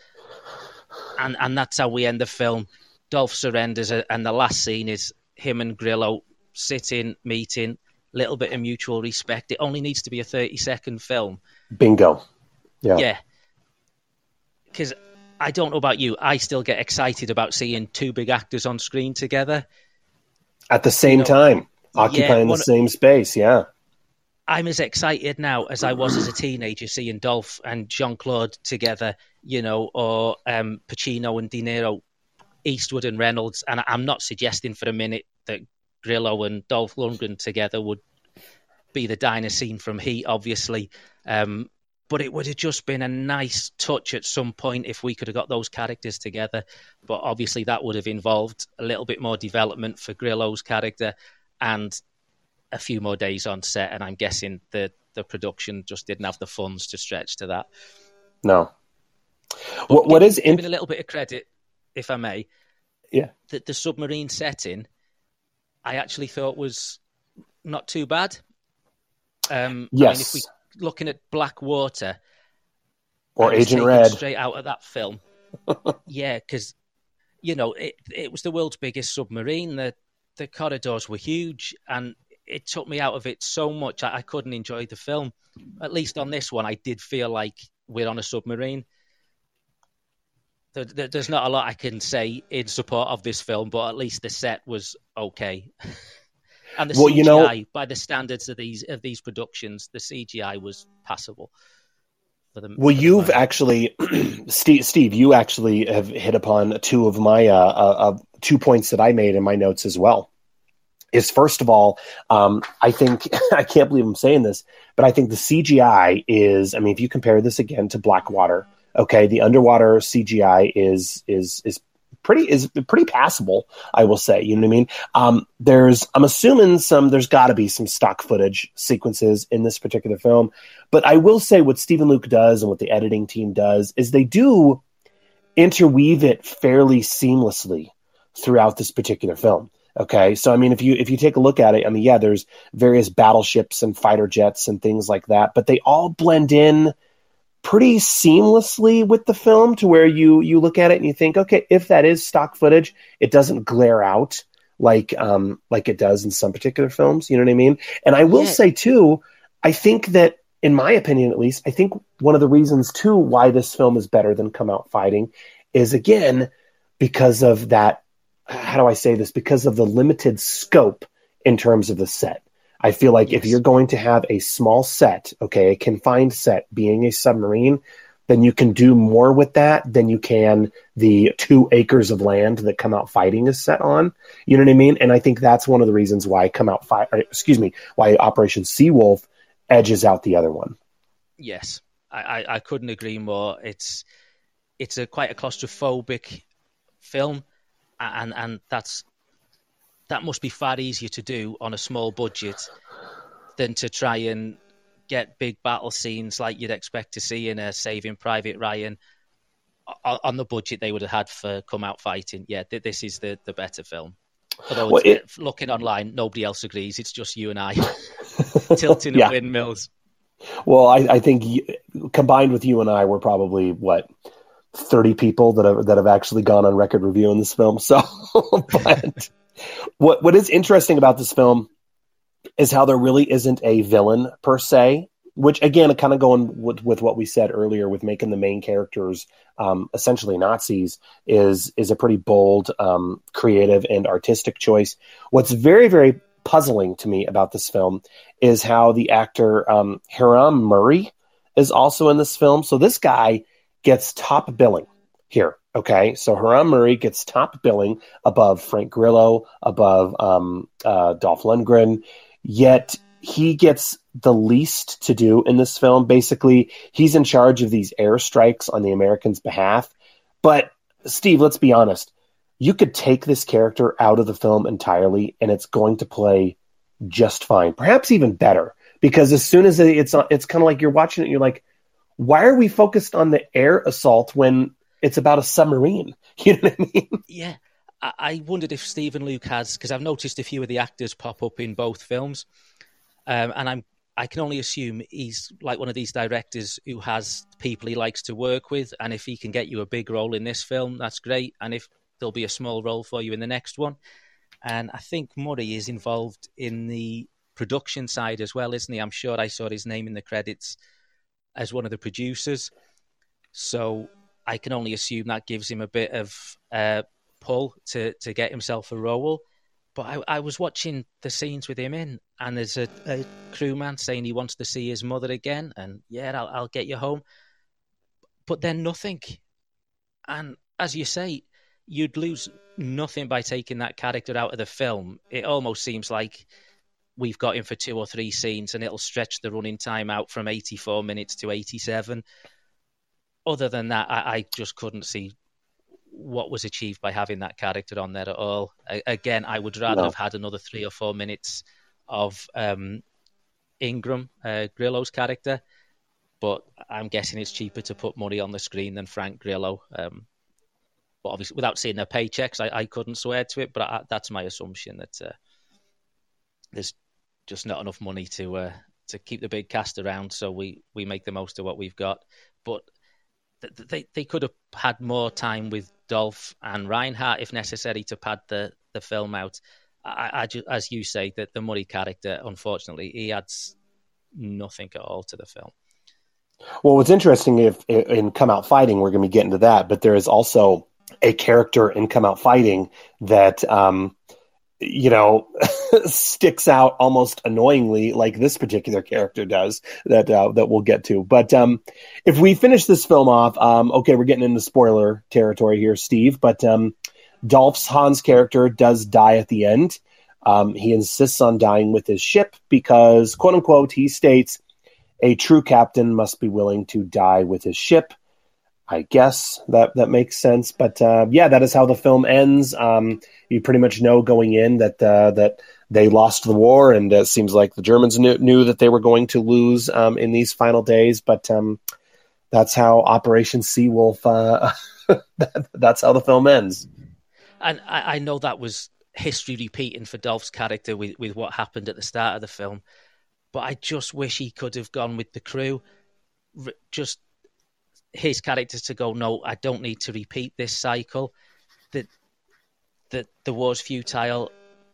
And and that's how we end the film. Dolph surrenders and the last scene is him and Grillo sitting, meeting, little bit of mutual respect. It only needs to be a thirty-second film. Bingo. Yeah. Yeah. Because I don't know about you, I still get excited about seeing two big actors on screen together. At the same You know, time, occupying one- the same space. Yeah. I'm as excited now as I was as a teenager seeing Dolph and Jean-Claude together, you know, or um, Pacino and De Niro, Eastwood and Reynolds. And I'm not suggesting for a minute that Grillo and Dolph Lundgren together would be the diner scene from Heat, obviously. Um, but it would have just been a nice touch at some point if we could have got those characters together. But obviously that would have involved a little bit more development for Grillo's character and a few more days on set, and I'm guessing the the production just didn't have the funds to stretch to that. No. What what is in Giving a little bit of credit, if I may? Yeah. The, the submarine setting, I actually thought was not too bad. Um, Yes. I mean, if we looking at Blackwater Or I was Agent taken Red. straight out of that film, yeah, because you know it it was the world's biggest submarine. The the corridors were huge, and it took me out of it so much I, I couldn't enjoy the film. At least on this one, I did feel like we're on a submarine. there, there, there's not a lot I can say in support of this film, but at least the set was okay. And the well, C G I, you know, by the standards of these of these productions, the C G I was passable. For the, well, for you've the actually, Steve, Steve, you actually have hit upon two of my uh, uh, uh, two points that I made in my notes as well. Is first of all, um, I think I can't believe I'm saying this, but I think the C G I is. I mean, if you compare this again to Blackwater, okay, the underwater C G I is is is. pretty is pretty passable, I will say. You know what I mean? Um, there's, I'm assuming some, there's got to be some stock footage sequences in this particular film, but I will say what Stephen Luke does and what the editing team does is they do interweave it fairly seamlessly throughout this particular film. Okay, so I mean, if you if you take a look at it, I mean, yeah, there's various battleships and fighter jets and things like that, but they all blend in pretty seamlessly with the film to where you you look at it and you think, okay, if that is stock footage, it doesn't glare out like um like it does in some particular films. You know what I mean? And I will Yeah. say too, I think that, in my opinion at least, I think one of the reasons too why this film is better than Come Out Fighting is, again, because of that, how do I say this? Because of the limited scope in terms of the set. I feel like Yes. if you're going to have a small set, okay, a confined set being a submarine, then you can do more with that than you can the two acres of land that Come Out Fighting is set on. You know what I mean? And I think that's one of the reasons why Come Out Fight, excuse me, why Operation Seawolf edges out the other one. Yes, I, I, I couldn't agree more. It's it's a quite a claustrophobic film, and and that's that must be far easier to do on a small budget than to try and get big battle scenes like you'd expect to see in a Saving Private Ryan o- on the budget they would have had for Come Out Fighting. Yeah, th- this is the, the better film. Although Well, it's, it- looking online, nobody else agrees. It's just you and I tilting Yeah. at windmills. Well, I, I think you, combined with you and I, we're probably, what, thirty people that have that have actually gone on record reviewing this film. So, but what what is interesting about this film is how there really isn't a villain per se, which again, kind of going with, with what we said earlier with making the main characters um, essentially Nazis is is a pretty bold, um, creative, and artistic choice. What's very, very puzzling to me about this film is how the actor um, Hiram Murray is also in this film. So this guy gets top billing here. Okay, so Hiram Murray gets top billing above Frank Grillo, above um, uh, Dolph Lundgren, yet he gets the least to do in this film. Basically, he's in charge of these airstrikes on the Americans' behalf. But, Steve, let's be honest. You could take this character out of the film entirely, and it's going to play just fine, perhaps even better. Because as soon as it's it's kind of like you're watching it, and you're like, why are we focused on the air assault when it's about a submarine? You know what I mean? Yeah, I, I wondered if Stephen Luke has, because I've noticed a few of the actors pop up in both films, um, and I'm I can only assume he's like one of these directors who has people he likes to work with, and if he can get you a big role in this film, that's great, and if there'll be a small role for you in the next one. And I think Murray is involved in the production side as well, isn't he? I'm sure I saw his name in the credits as one of the producers. So I can only assume that gives him a bit of uh, pull to, to get himself a role. But I, I was watching the scenes with him in, and there's a, a crewman saying he wants to see his mother again, and yeah, I'll, I'll get you home. But then nothing. And as you say, you'd lose nothing by taking that character out of the film. It almost seems like we've got him for two or three scenes and it'll stretch the running time out from eighty-four minutes to eighty-seven. Other than that, I, I just couldn't see what was achieved by having that character on there at all. I, again, I would rather No. have had another three or four minutes of um, Ingram, uh, Grillo's character, but I'm guessing it's cheaper to put Murray on the screen than Frank Grillo. Um, But obviously, without seeing their paychecks, I, I couldn't swear to it. But I, that's my assumption that uh, there's just not enough money to uh, to keep the big cast around. So we, we make the most of what we've got. But th- they they could have had more time with Dolph and Reinhardt if necessary to pad the, the film out. I, I just, as you say, that the Murray character, unfortunately, he adds nothing at all to the film. Well, what's interesting, if in Come Out Fighting, we're going to be getting to that, but there is also a character in Come Out Fighting that, um, you know, sticks out almost annoyingly, like this particular character does, that uh, that we'll get to. But um, if we finish this film off, um, okay, we're getting into spoiler territory here, Steve, but um, Dolph's Han's character does die at the end. Um, he insists on dying with his ship because, quote unquote, he states, a true captain must be willing to die with his ship. I guess that, that makes sense. But uh, yeah, that is how the film ends. Um, you pretty much know going in that uh, that they lost the war, and it seems like the Germans knew, knew that they were going to lose um, in these final days. But um, that's how Operation Seawolf, uh, that, that's how the film ends. And I, I know that was history repeating for Dolph's character with, with what happened at the start of the film. But I just wish he could have gone with the crew. Just his character to go, no, I don't need to repeat this cycle. That that the war's futile.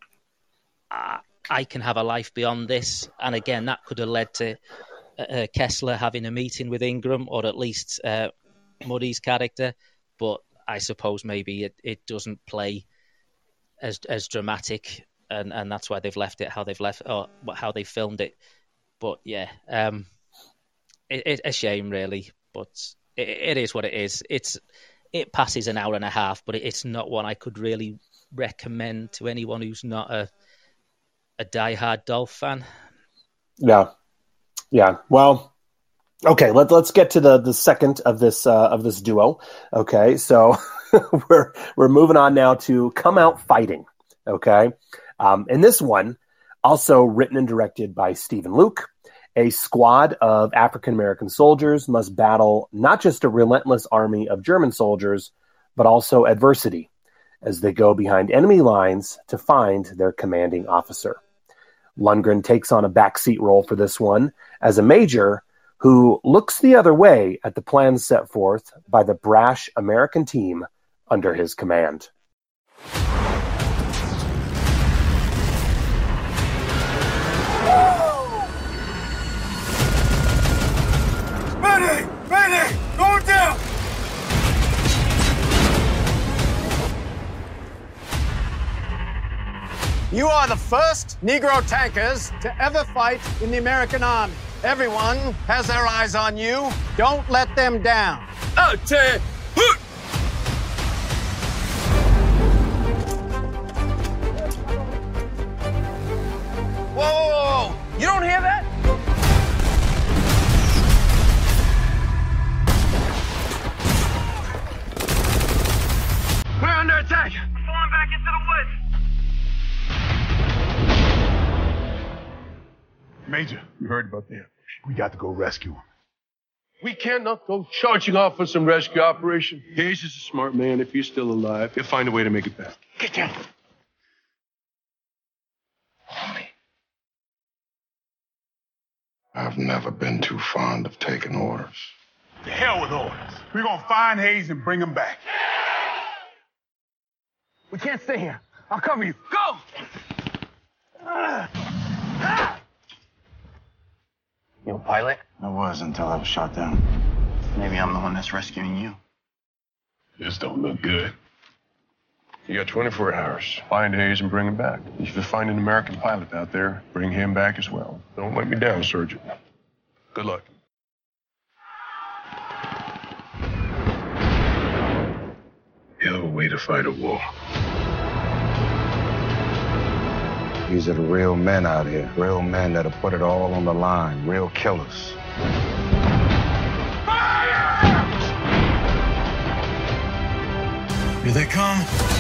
I, I can have a life beyond this. And again, that could have led to uh, Kessler having a meeting with Ingram, or at least uh, Murray's character. But I suppose maybe it, it doesn't play as as dramatic. And, and that's why they've left it how they've left, or how they filmed it. But yeah, um, it, it's a shame, really. But it, it is what it is. It's it passes an hour and a half, but it, it's not one I could really recommend to anyone who's not a a diehard Dolph fan. Yeah, yeah. Well, okay. Let's let's get to the, the second of this uh, of this duo. Okay, so we're we're moving on now to Come Out Fighting. Okay. Um, in this one, also written and directed by Stephen Luke, a squad of African-American soldiers must battle not just a relentless army of German soldiers, but also adversity as they go behind enemy lines to find their commanding officer. Lundgren takes on a backseat role for this one as a major who looks the other way at the plans set forth by the brash American team under his command. Mayday! Mayday! Going down! You are the first Negro tankers to ever fight in the American Army. Everyone has their eyes on you. Don't let them down. Out there! Whoa, whoa, whoa! You don't hear that? We're under attack! We're falling back into the woods! Major, you heard about them. We got to go rescue them. We cannot go charging off for some rescue operation. Hayes is a smart man. If he's still alive, he'll find a way to make it back. Get down. I've never been too fond of taking orders. The hell with orders. We're gonna find Hayes and bring him back. We can't stay here. I'll cover you. Go! Uh, ah! You a pilot? I was until I was shot down. Maybe I'm the one that's rescuing you. This don't look good. You got twenty-four hours. Find Hayes and bring him back. If you find an American pilot out there, bring him back as well. Don't let me down, Sergeant. Good luck. Hell of a way to fight a war. These are the real men out here. Real men that'll put it all on the line. Real killers. Here they come.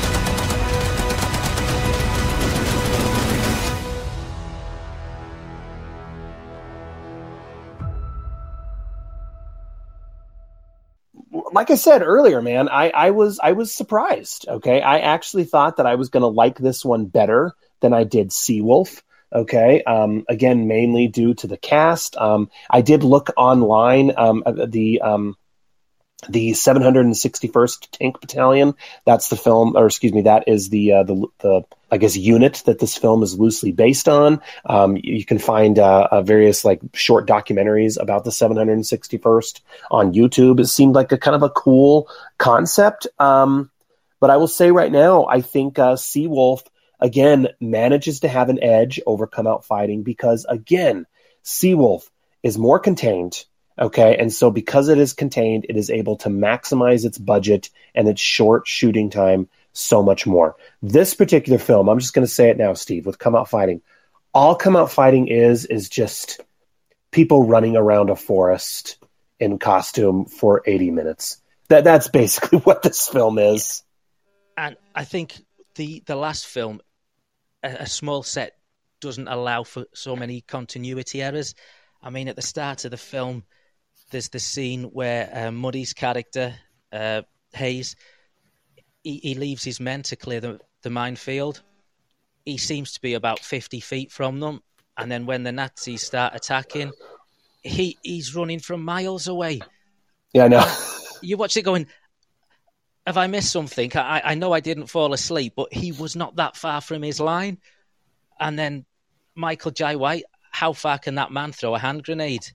Like I said earlier, man, I, I was I was surprised. Okay, I actually thought that I was going to like this one better than I did Seawolf. Okay, um, again, mainly due to the cast. Um, I did look online. Um, the um, the seven hundred sixty-first Tank Battalion. That's the film, or excuse me, that is the uh, the the I guess unit that this film is loosely based on. Um, you can find uh, uh, various like short documentaries about the seven hundred sixty-first on YouTube. It seemed like a kind of a cool concept. Um, but I will say right now, I think uh, Seawolf again manages to have an edge over Come Out Fighting because again, Seawolf is more contained. Okay, and so because it is contained, it is able to maximize its budget and its short shooting time so much more. This particular film, I'm just going to say it now, Steve, with Come Out Fighting, all Come Out Fighting is, is just people running around a forest in costume for eighty minutes. That That's basically what this film is. And I think the, the last film, a, a small set doesn't allow for so many continuity errors. I mean, at the start of the film, there's the scene where uh, Muddy's character, uh, Hayes, he, he leaves his men to clear the, the minefield. He seems to be about fifty feet from them. And then when the Nazis start attacking, he he's running from miles away. Yeah, I know. You watch it going, have I missed something? I, I know I didn't fall asleep, but he was not that far from his line. And then Michael Jai White, how far can that man throw a hand grenade?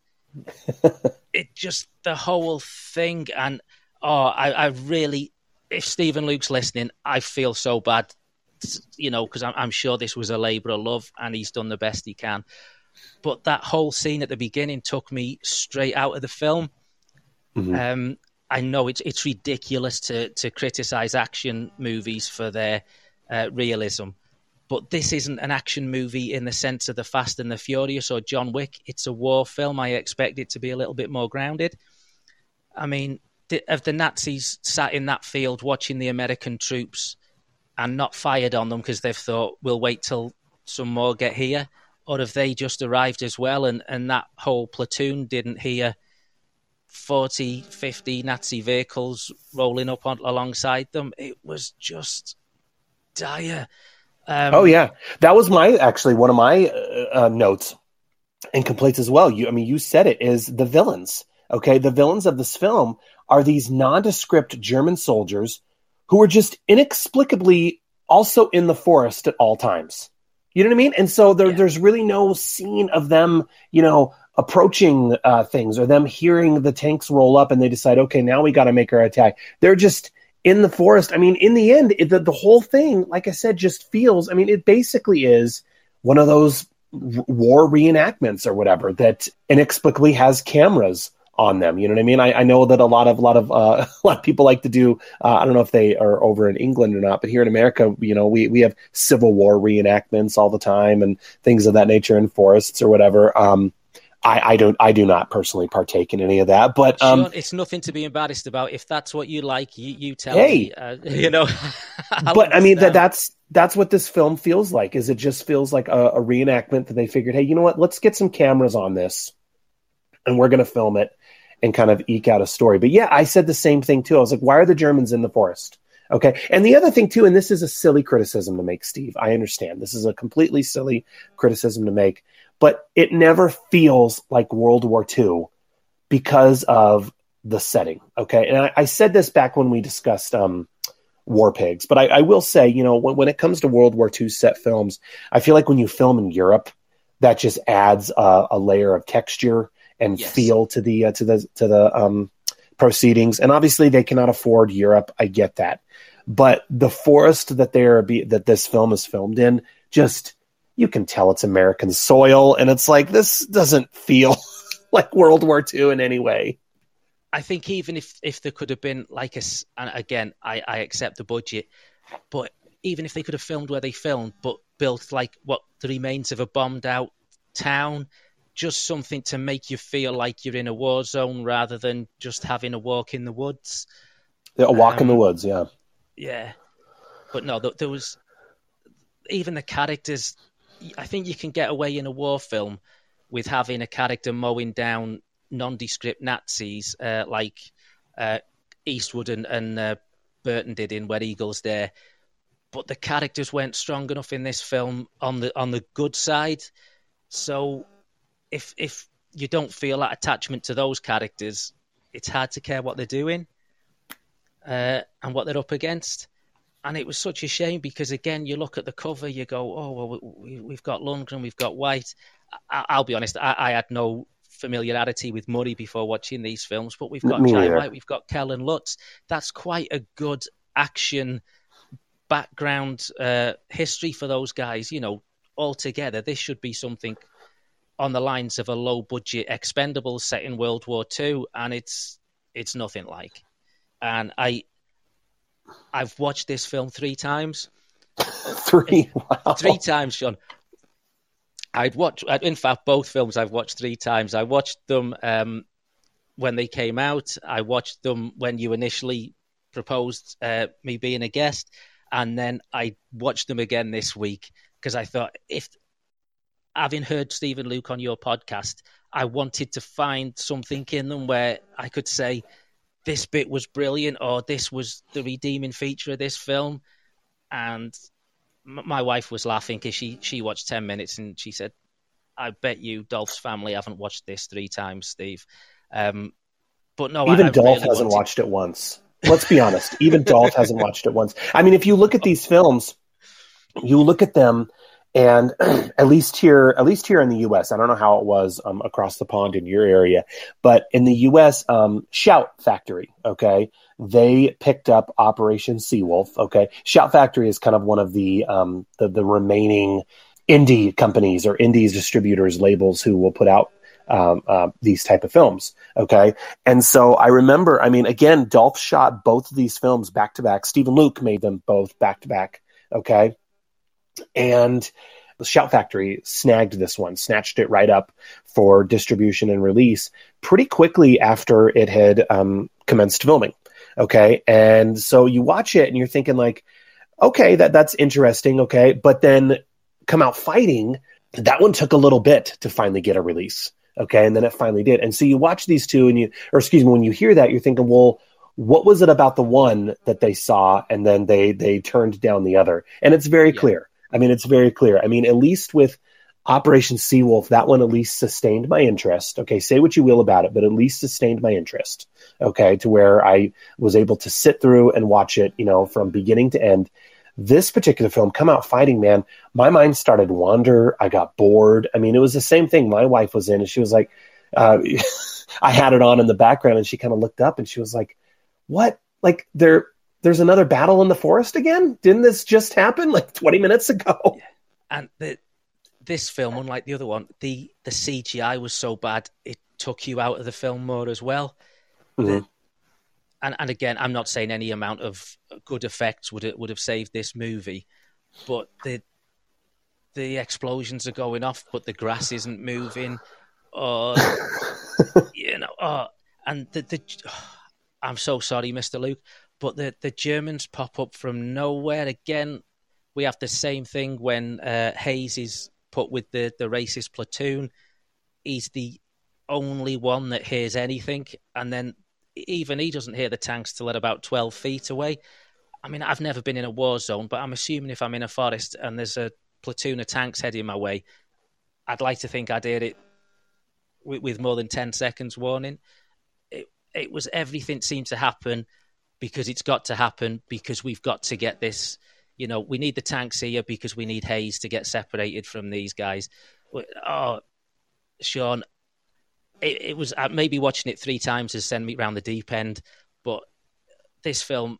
It just, the whole thing, and oh, I, I really, if Stephen Luke's listening, I feel so bad, you know, because I'm, I'm sure this was a labour of love and he's done the best he can. But that whole scene at the beginning took me straight out of the film. Mm-hmm. Um, I know it's it's ridiculous to to criticise action movies for their uh, realism, but this isn't an action movie in the sense of the Fast and the Furious or John Wick. It's a war film. I expect it to be a little bit more grounded. I mean, the, have the Nazis sat in that field watching the American troops and not fired on them because they've thought, we'll wait till some more get here? Or have they just arrived as well and, and that whole platoon didn't hear forty, fifty Nazi vehicles rolling up on, alongside them? It was just dire. Um, oh yeah, that was my actually one of my uh, uh, notes and complaints as well. You, I mean, you said it is the villains. Okay, the villains of this film are these nondescript German soldiers who are just inexplicably also in the forest at all times. You know what I mean? And so there, yeah. there's really no scene of them, you know, approaching uh, things or them hearing the tanks roll up and they decide, okay, now we got to make our attack. They're just in the forest. I mean, in the end, it, the, the whole thing, like I said, just feels, I mean, it basically is one of those r- war reenactments or whatever that inexplicably has cameras on them. You know what I mean? I, I know that a lot of, a lot of, uh, a lot of people like to do, uh, I don't know if they are over in England or not, but here in America, you know, we, we have Civil War reenactments all the time and things of that nature in forests or whatever. Um, I, I don't. I do not personally partake in any of that, but um, sure, it's nothing to be embarrassed about. If that's what you like, you, you tell hey, me. Uh, you know, but I mean that that's that's what this film feels like. Is it just feels like a, a reenactment that they figured, hey, you know what? Let's get some cameras on this, and we're going to film it and kind of eke out a story. But yeah, I said the same thing too. I was like, why are the Germans in the forest? Okay, and the other thing too, and this is a silly criticism to make, Steve. I understand this is a completely silly criticism to make. But it never feels like World War Two because of the setting, okay? And I, I said this back when we discussed um, War Pigs, but I, I will say, you know, when, when it comes to World War Two set films, I feel like when you film in Europe, that just adds uh, a layer of texture and yes. feel to the uh, to the to the um, proceedings. And obviously, they cannot afford Europe. I get that, but the forest that they are be, that this film is filmed in just. You can tell it's American soil, and it's like, this doesn't feel like World War Two in any way. I think even if, if there could have been like a, and again, I, I accept the budget, but even if they could have filmed where they filmed, but built like what the remains of a bombed out town, just something to make you feel like you're in a war zone rather than just having a walk in the woods. A walk um, in the woods, yeah. Yeah. But no, there was, even the characters, I think you can get away in a war film with having a character mowing down nondescript Nazis uh, like uh, Eastwood and, and uh, Burton did in Where Eagles Dare. But the characters weren't strong enough in this film on the on the good side. So if if you don't feel that attachment to those characters, it's hard to care what they're doing. uh, and what they're up against. And it was such a shame because, again, you look at the cover, you go, oh, well, we, we've got Lundgren, we've got White. I, I'll be honest, I, I had no familiarity with Murray before watching these films, but we've got Jai White, we've got Kellen Lutz. That's quite a good action background uh, history for those guys. You know, altogether, this should be something on the lines of a low-budget Expendables set in World War Two, and it's it's nothing like. And I, I've watched this film three times. Three? Wow. Three times, Sean. I'd watched, in fact, both films I've watched three times. I watched them um, when they came out. I watched them when you initially proposed uh, me being a guest. And then I watched them again this week because I thought, if having heard Stephen Luke on your podcast, I wanted to find something in them where I could say, this bit was brilliant, or this was the redeeming feature of this film. And m- my wife was laughing because she, she watched ten minutes and she said, I bet you Dolph's family haven't watched this three times, Steve. Um, but no, Even I, I Dolph really hasn't wanted... watched it once. Let's be honest. Even Dolph hasn't watched it once. I mean, if you look at these films, you look at them, and at least here, at least here in the U S, I don't know how it was um, across the pond in your area, but in the U S, um, Shout Factory, okay, they picked up Operation Seawolf. Okay, Shout Factory is kind of one of the um, the, the remaining indie companies or indies distributors labels who will put out Um, uh, these type of films. Okay. And so I remember, I mean, again, Dolph shot both of these films back to back. Stephen Luke made them both back to back. Okay. And the Shout Factory snagged this one, snatched it right up for distribution and release pretty quickly after it had um, commenced filming. Okay. And so you watch it and you're thinking like, okay, that that's interesting. Okay. But then Come Out Fighting, that one took a little bit to finally get a release. Okay. And then it finally did. And so you watch these two and you, or excuse me, when you hear that, you're thinking, well, what was it about the one that they saw and then they, they turned down the other? And it's very yeah. clear. I mean, it's very clear. I mean, at least with Operation Seawolf, that one at least sustained my interest. Okay. Say what you will about it, but at least sustained my interest. Okay. To where I was able to sit through and watch it, you know, from beginning to end. This particular film, Come Out Fighting, man, my mind started to wander. I got bored. I mean, it was the same thing my wife was in, and she was like, uh, I had it on in the background, and she kind of looked up, and she was like, what? Like, there, there's another battle in the forest again? Didn't this just happen like twenty minutes ago? And the, this film, unlike the other one, the, the C G I was so bad, it took you out of the film more as well. Mm-hmm. The, And, and again, I'm not saying any amount of good effects would would have saved this movie, but the the explosions are going off, but the grass isn't moving, or you know, or, and the the oh, I'm so sorry, Mister Luke, but the the Germans pop up from nowhere again. We have the same thing when uh, Hayes is put with the the racist platoon. He's the only one that hears anything, and then even he doesn't hear the tanks till at about twelve feet away. I mean, I've never been in a war zone, but I'm assuming if I'm in a forest and there's a platoon of tanks heading my way, I'd like to think I'd hear it with, with more than ten seconds warning. It, it was everything seemed to happen because it's got to happen because we've got to get this. You know, we need the tanks here because we need Hayes to get separated from these guys. Oh, Sean, It, it was uh, maybe watching it three times has sent me around the deep end, but this film,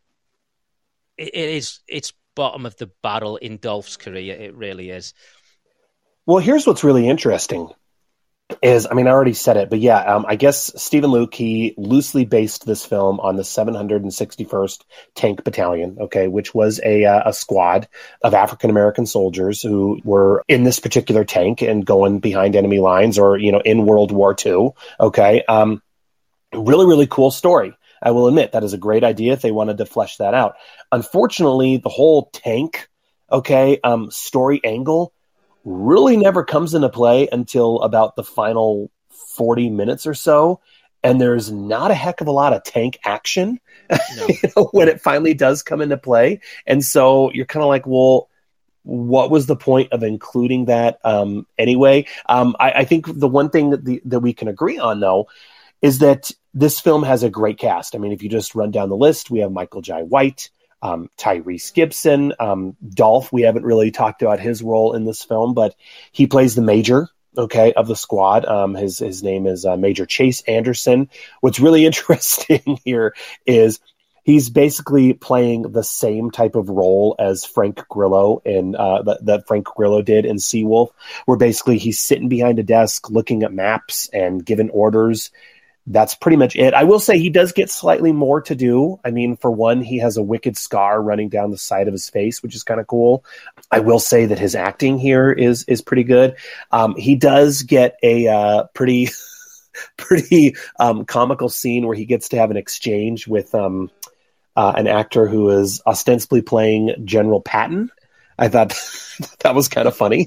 it, it is it's bottom of the barrel in Dolph's career. It really is. Well, here's what's really interesting is, I mean, I already said it, but yeah, um, I guess Stephen Luke, he loosely based this film on the seven hundred sixty-first Tank Battalion, okay, which was a uh, a squad of African-American soldiers who were in this particular tank and going behind enemy lines or, you know, in World War Two, okay. Um, really, really cool story. I will admit that is a great idea if they wanted to flesh that out. Unfortunately, the whole tank, okay, um, story angle really never comes into play until about the final forty minutes or so. And there's not a heck of a lot of tank action no. you know, when it finally does come into play. And so you're kind of like, well, what was the point of including that um, anyway? Um, I, I think the one thing that, the, that we can agree on, though, is that this film has a great cast. I mean, if you just run down the list, we have Michael Jai White, um, Tyrese Gibson, um, Dolph. We haven't really talked about his role in this film, but he plays the major, okay, of the squad. Um, his his name is uh, Major Chase Anderson. What's really interesting here is he's basically playing the same type of role as Frank Grillo in uh, that, that Frank Grillo did in Seawolf, where basically he's sitting behind a desk looking at maps and giving orders. That's pretty much it. I will say he does get slightly more to do. I mean, for one, he has a wicked scar running down the side of his face, which is kind of cool. I will say that his acting here is is pretty good. Um, he does get a uh, pretty pretty um, comical scene where he gets to have an exchange with um, uh, an actor who is ostensibly playing General Patton. I thought that was kind of funny.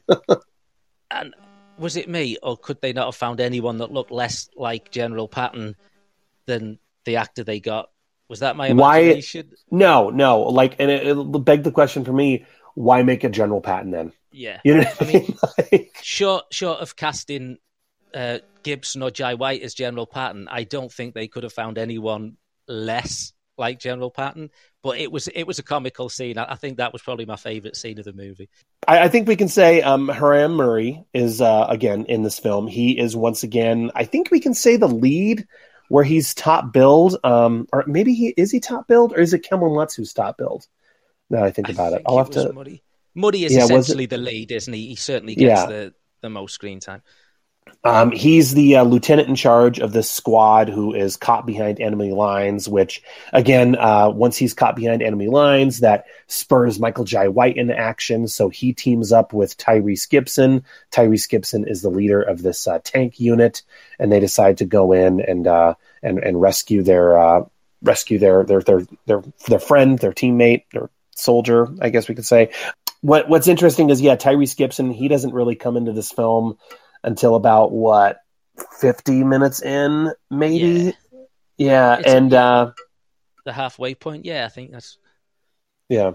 And was it me, or could they not have found anyone that looked less like General Patton than the actor they got? Was that my imagination? Why? No, no. Like, and it, it begged the question for me: why make a General Patton then? Yeah, you know what I mean. like... short, short of casting uh, Gibson or Jai White as General Patton, I don't think they could have found anyone less like General Patton. But it was it was a comical scene. I, I think that was probably my favourite scene of the movie. I, I think we can say um, Hiram Murray is, uh, again, in this film. He is, once again, I think we can say the lead, where he's top billed. Um, or maybe he is he top billed, or is it Kellen Lutz who's top billed? Now I think about I it. think I'll it have to... Muddy. Muddy is yeah, essentially the lead, isn't he? He certainly gets Yeah. the, the most screen time. Um, he's the uh, lieutenant in charge of this squad who is caught behind enemy lines, which, again, uh, once he's caught behind enemy lines, that spurs Michael Jai White into action. So he teams up with Tyrese Gibson. Tyrese Gibson is the leader of this uh, tank unit, and they decide to go in and uh, and, and rescue their uh, rescue their their their their their friend, their teammate, their soldier, I guess we could say. What What's interesting is, yeah, Tyrese Gibson, he doesn't really come into this film until about, what, fifty minutes in, maybe? Yeah, yeah and... Uh, the halfway point, yeah, I think that's... Yeah.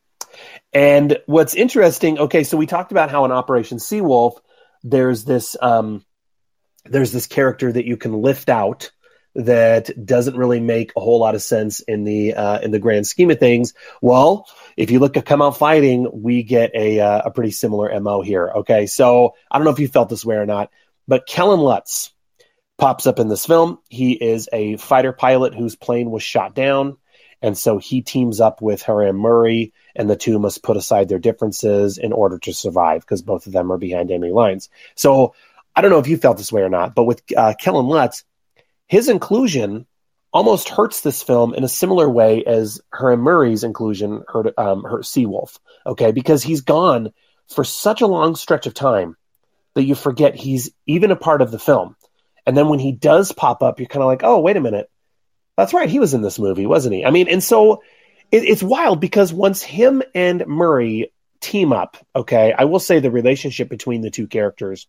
And what's interesting, okay, so we talked about how in Operation Seawolf, there's this, um, there's this character that you can lift out that doesn't really make a whole lot of sense in the uh, in the grand scheme of things. Well, if you look at Come Out Fighting, we get a uh, a pretty similar M O here. Okay, so I don't know if you felt this way or not, but Kellen Lutz pops up in this film. He is a fighter pilot whose plane was shot down, and so he teams up with Hiram Murray, and the two must put aside their differences in order to survive because both of them are behind enemy lines. So I don't know if you felt this way or not, but with uh, Kellen Lutz, his inclusion almost hurts this film in a similar way as Hiram Murray's inclusion hurt, um, hurt Seawolf, okay? Because he's gone for such a long stretch of time that you forget he's even a part of the film. And then when he does pop up, you're kind of like, oh, wait a minute. That's right, he was in this movie, wasn't he? I mean, and so it, it's wild because once him and Murray team up, okay, I will say the relationship between the two characters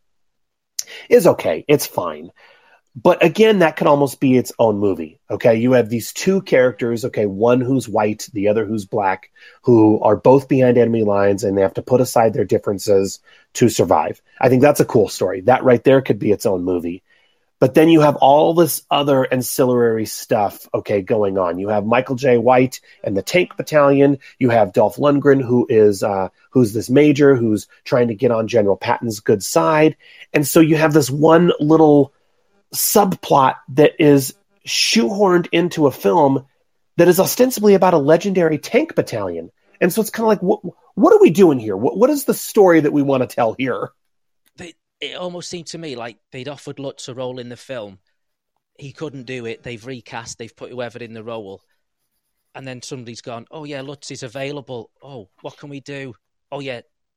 is okay. It's fine. But again, that could almost be its own movie. Okay, you have these two characters, okay, one who's white, the other who's black, who are both behind enemy lines, and they have to put aside their differences to survive. I think that's a cool story. That right there could be its own movie. But then you have all this other ancillary stuff, okay, going on. You have Michael Jai White and the Tank Battalion. You have Dolph Lundgren, who is uh, who's this major who's trying to get on General Patton's good side. And so you have this one little subplot that is shoehorned into a film that is ostensibly about a legendary tank battalion. And so it's kind of like, what, what are we doing here? What, what is the story that we want to tell here? They, it almost seemed to me like they'd offered Lutz a role in the film. He couldn't do it. They've recast. They've put whoever in the role. And then somebody's gone, oh, yeah, Lutz is available. Oh, what can we do? Oh, yeah,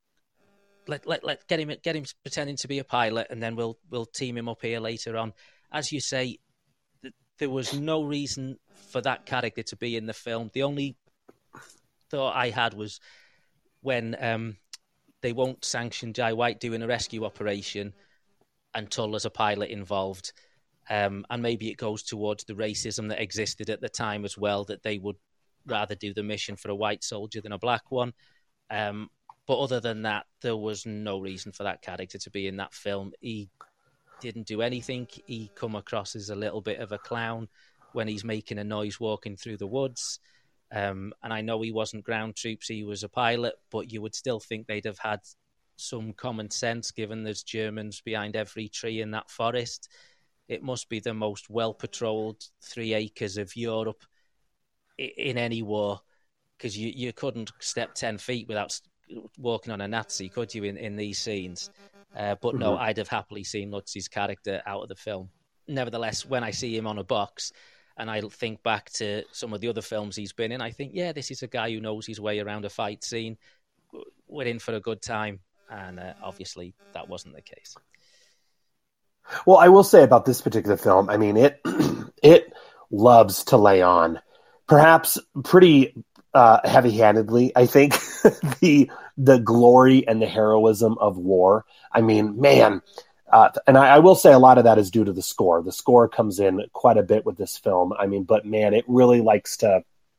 Let let let get him get him pretending to be a pilot, and then we'll we'll team him up here later on. As you say, th- there was no reason for that character to be in the film. The only thought I had was when um, they won't sanction Jai White doing a rescue operation until there's a pilot involved, um, and maybe it goes towards the racism that existed at the time as well, that they would rather do the mission for a white soldier than a black one. Um, But other than that, there was no reason for that character to be in that film. He didn't do anything. He come across as a little bit of a clown when he's making a noise walking through the woods. Um, and I know he wasn't ground troops, he was a pilot, but you would still think they'd have had some common sense given there's Germans behind every tree in that forest. It must be the most well-patrolled three acres of Europe in any war, because you, you couldn't step ten feet without walking on a Nazi, could you, in, in these scenes? Uh, but no, mm-hmm. I'd have happily seen Lutzi's character out of the film. Nevertheless, when I see him on a box and I think back to some of the other films he's been in, I think, yeah, this is a guy who knows his way around a fight scene. We're in for a good time. And uh, obviously that wasn't the case. Well, I will say about this particular film, I mean, it it loves to lay on, perhaps pretty uh, heavy-handedly, I think, the the glory and the heroism of war. I mean, man, uh, and I, I will say a lot of that is due to the score. The score comes in quite a bit with this film. I mean, but man, it really likes to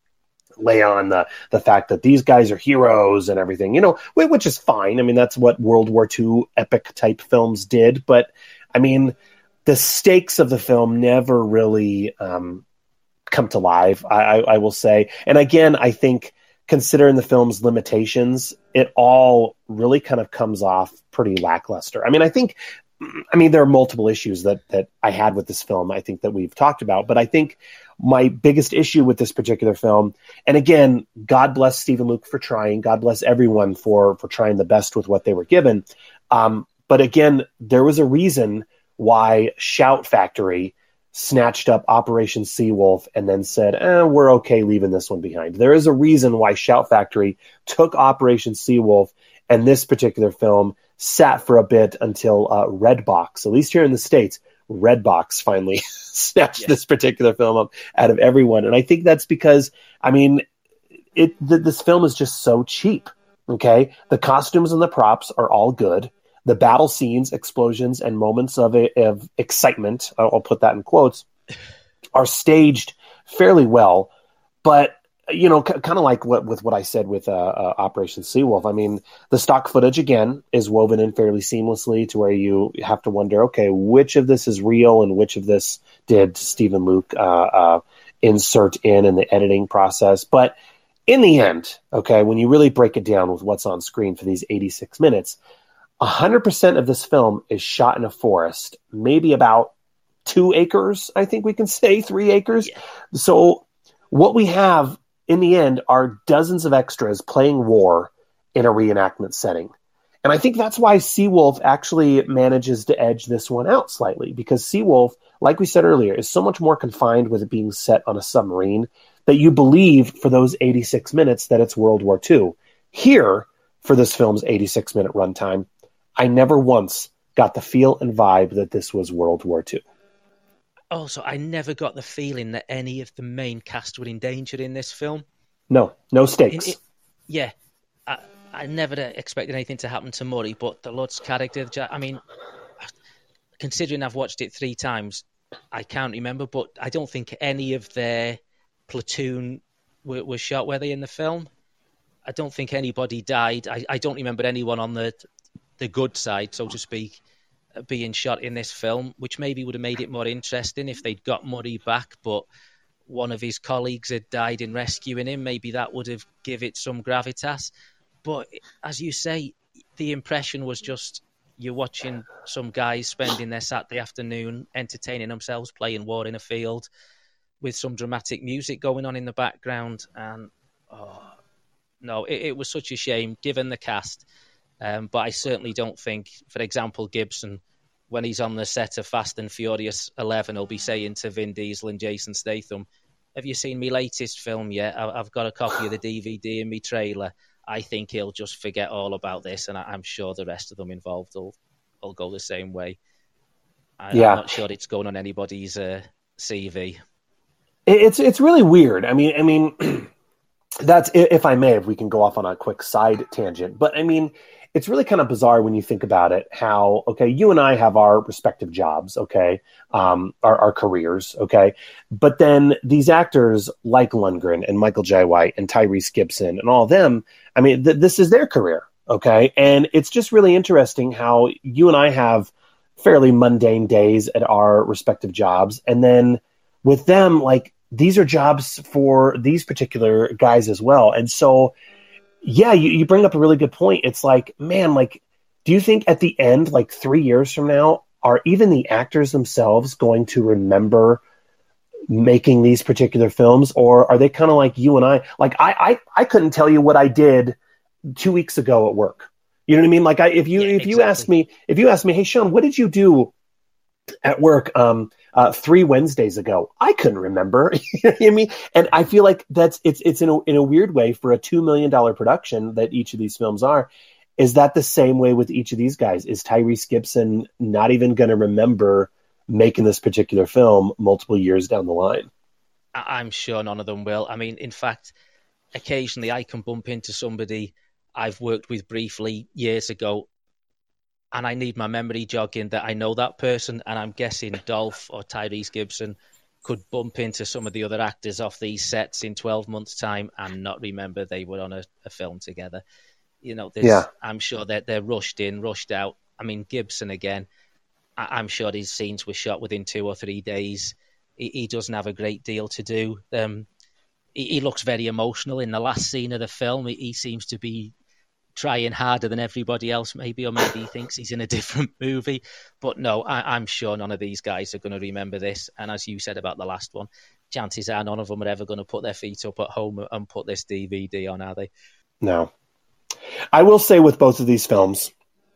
lay on the the fact that these guys are heroes and everything, you know, which is fine. I mean, that's what World War Two epic type films did. But I mean, the stakes of the film never really um, come to life, I, I, I will say. And again, I think considering the film's limitations, it all really kind of comes off pretty lackluster. I mean, I think, I mean, there are multiple issues that that I had with this film, I think that we've talked about, but I think my biggest issue with this particular film, and again, God bless Stephen Luke for trying, God bless everyone for, for trying the best with what they were given. Um, but again, there was a reason why Shout Factory snatched up Operation Seawolf and then said, eh, we're okay leaving this one behind. There is a reason why Shout Factory took Operation Seawolf and this particular film sat for a bit until uh, Redbox, at least here in the States, Redbox finally snatched yes. this particular film up out of everyone. And I think that's because, I mean, it th- this film is just so cheap, okay? The costumes and the props are all good. The battle scenes, explosions, and moments of, a, of excitement, I'll, I'll put that in quotes, are staged fairly well. But, you know, c- kind of like what with what I said with uh, uh, Operation Seawolf, I mean, the stock footage, again, is woven in fairly seamlessly to where you have to wonder, okay, which of this is real and which of this did Stephen Luke uh, uh, insert in in the editing process. But in the end, okay, when you really break it down with what's on screen for these eighty-six minutes, one hundred percent of this film is shot in a forest, maybe about two acres, I think we can say, three acres. Yeah. So what we have in the end are dozens of extras playing war in a reenactment setting. And I think that's why Seawolf actually manages to edge this one out slightly, because Seawolf, like we said earlier, is so much more confined with it being set on a submarine that you believe for those eighty-six minutes that it's World War Two. Here, for this film's eighty-six minute runtime, I never once got the feel and vibe that this was World War Two. Also, I never got the feeling that any of the main cast were in danger in this film. No, no stakes. It, it, yeah, I, I never expected anything to happen to Murray, but the Lutz character, I mean, considering I've watched it three times, I can't remember, but I don't think any of their platoon were, were shot, were they, in the film? I don't think anybody died. I, I don't remember anyone on the the good side, so to speak, being shot in this film, which maybe would have made it more interesting if they'd got Murray back, but one of his colleagues had died in rescuing him. Maybe that would have given it some gravitas. But as you say, the impression was just you're watching some guys spending their Saturday afternoon entertaining themselves, playing war in a field with some dramatic music going on in the background. And oh, no, it, it was such a shame given the cast. Um, but I certainly don't think, for example, Gibson, when he's on the set of Fast and Furious eleven, he'll be saying to Vin Diesel and Jason Statham, have you seen my latest film yet? I've got a copy of the D V D in my trailer. I think he'll just forget all about this, and I'm sure the rest of them involved will, will go the same way. I, yeah. I'm not sure it's going on anybody's uh, C V. It's it's really weird. I mean, I mean, that's, if I may, if we can go off on a quick side tangent, but I mean, it's really kind of bizarre when you think about it, how, okay, you and I have our respective jobs, okay, um, our, our careers, okay, but then these actors like Lundgren and Michael Jai White and Tyrese Gibson and all of them, I mean, th- this is their career, okay, and it's just really interesting how you and I have fairly mundane days at our respective jobs. And then with them, like, these are jobs for these particular guys as well. And so, yeah, you, you bring up a really good point. It's like, man, like, do you think at the end, like three years from now, are even the actors themselves going to remember making these particular films? Or are they kind of like you and I? Like, I, I, I couldn't tell you what I did two weeks ago at work. You know what I mean? Like, I, if you, yeah, if you exactly. asked me, if you asked me, hey, Sean, what did you do at work um, uh, three Wednesdays ago? I couldn't remember. You know what I mean? And I feel like that's, it's, it's in a, in a weird way for a two million dollars production that each of these films are. Is that the same way with each of these guys? Is Tyrese Gibson not even going to remember making this particular film multiple years down the line? I'm sure none of them will. I mean, in fact, occasionally I can bump into somebody I've worked with briefly years ago, and I need my memory jogging that I know that person, and I'm guessing Dolph or Tyrese Gibson could bump into some of the other actors off these sets in twelve months' time and not remember they were on a, a film together. You know, there's, yeah. I'm sure that they're rushed in, rushed out. I mean, Gibson, again, I, I'm sure his scenes were shot within two or three days. He, he doesn't have a great deal to do. Um, he, he looks very emotional in the last scene of the film. He, he seems to be trying harder than everybody else, maybe, or maybe he thinks he's in a different movie. But no, I, I'm sure none of these guys are going to remember this. And as you said about the last one, chances are none of them are ever going to put their feet up at home and put this D V D on, are they? No. I will say with both of these films,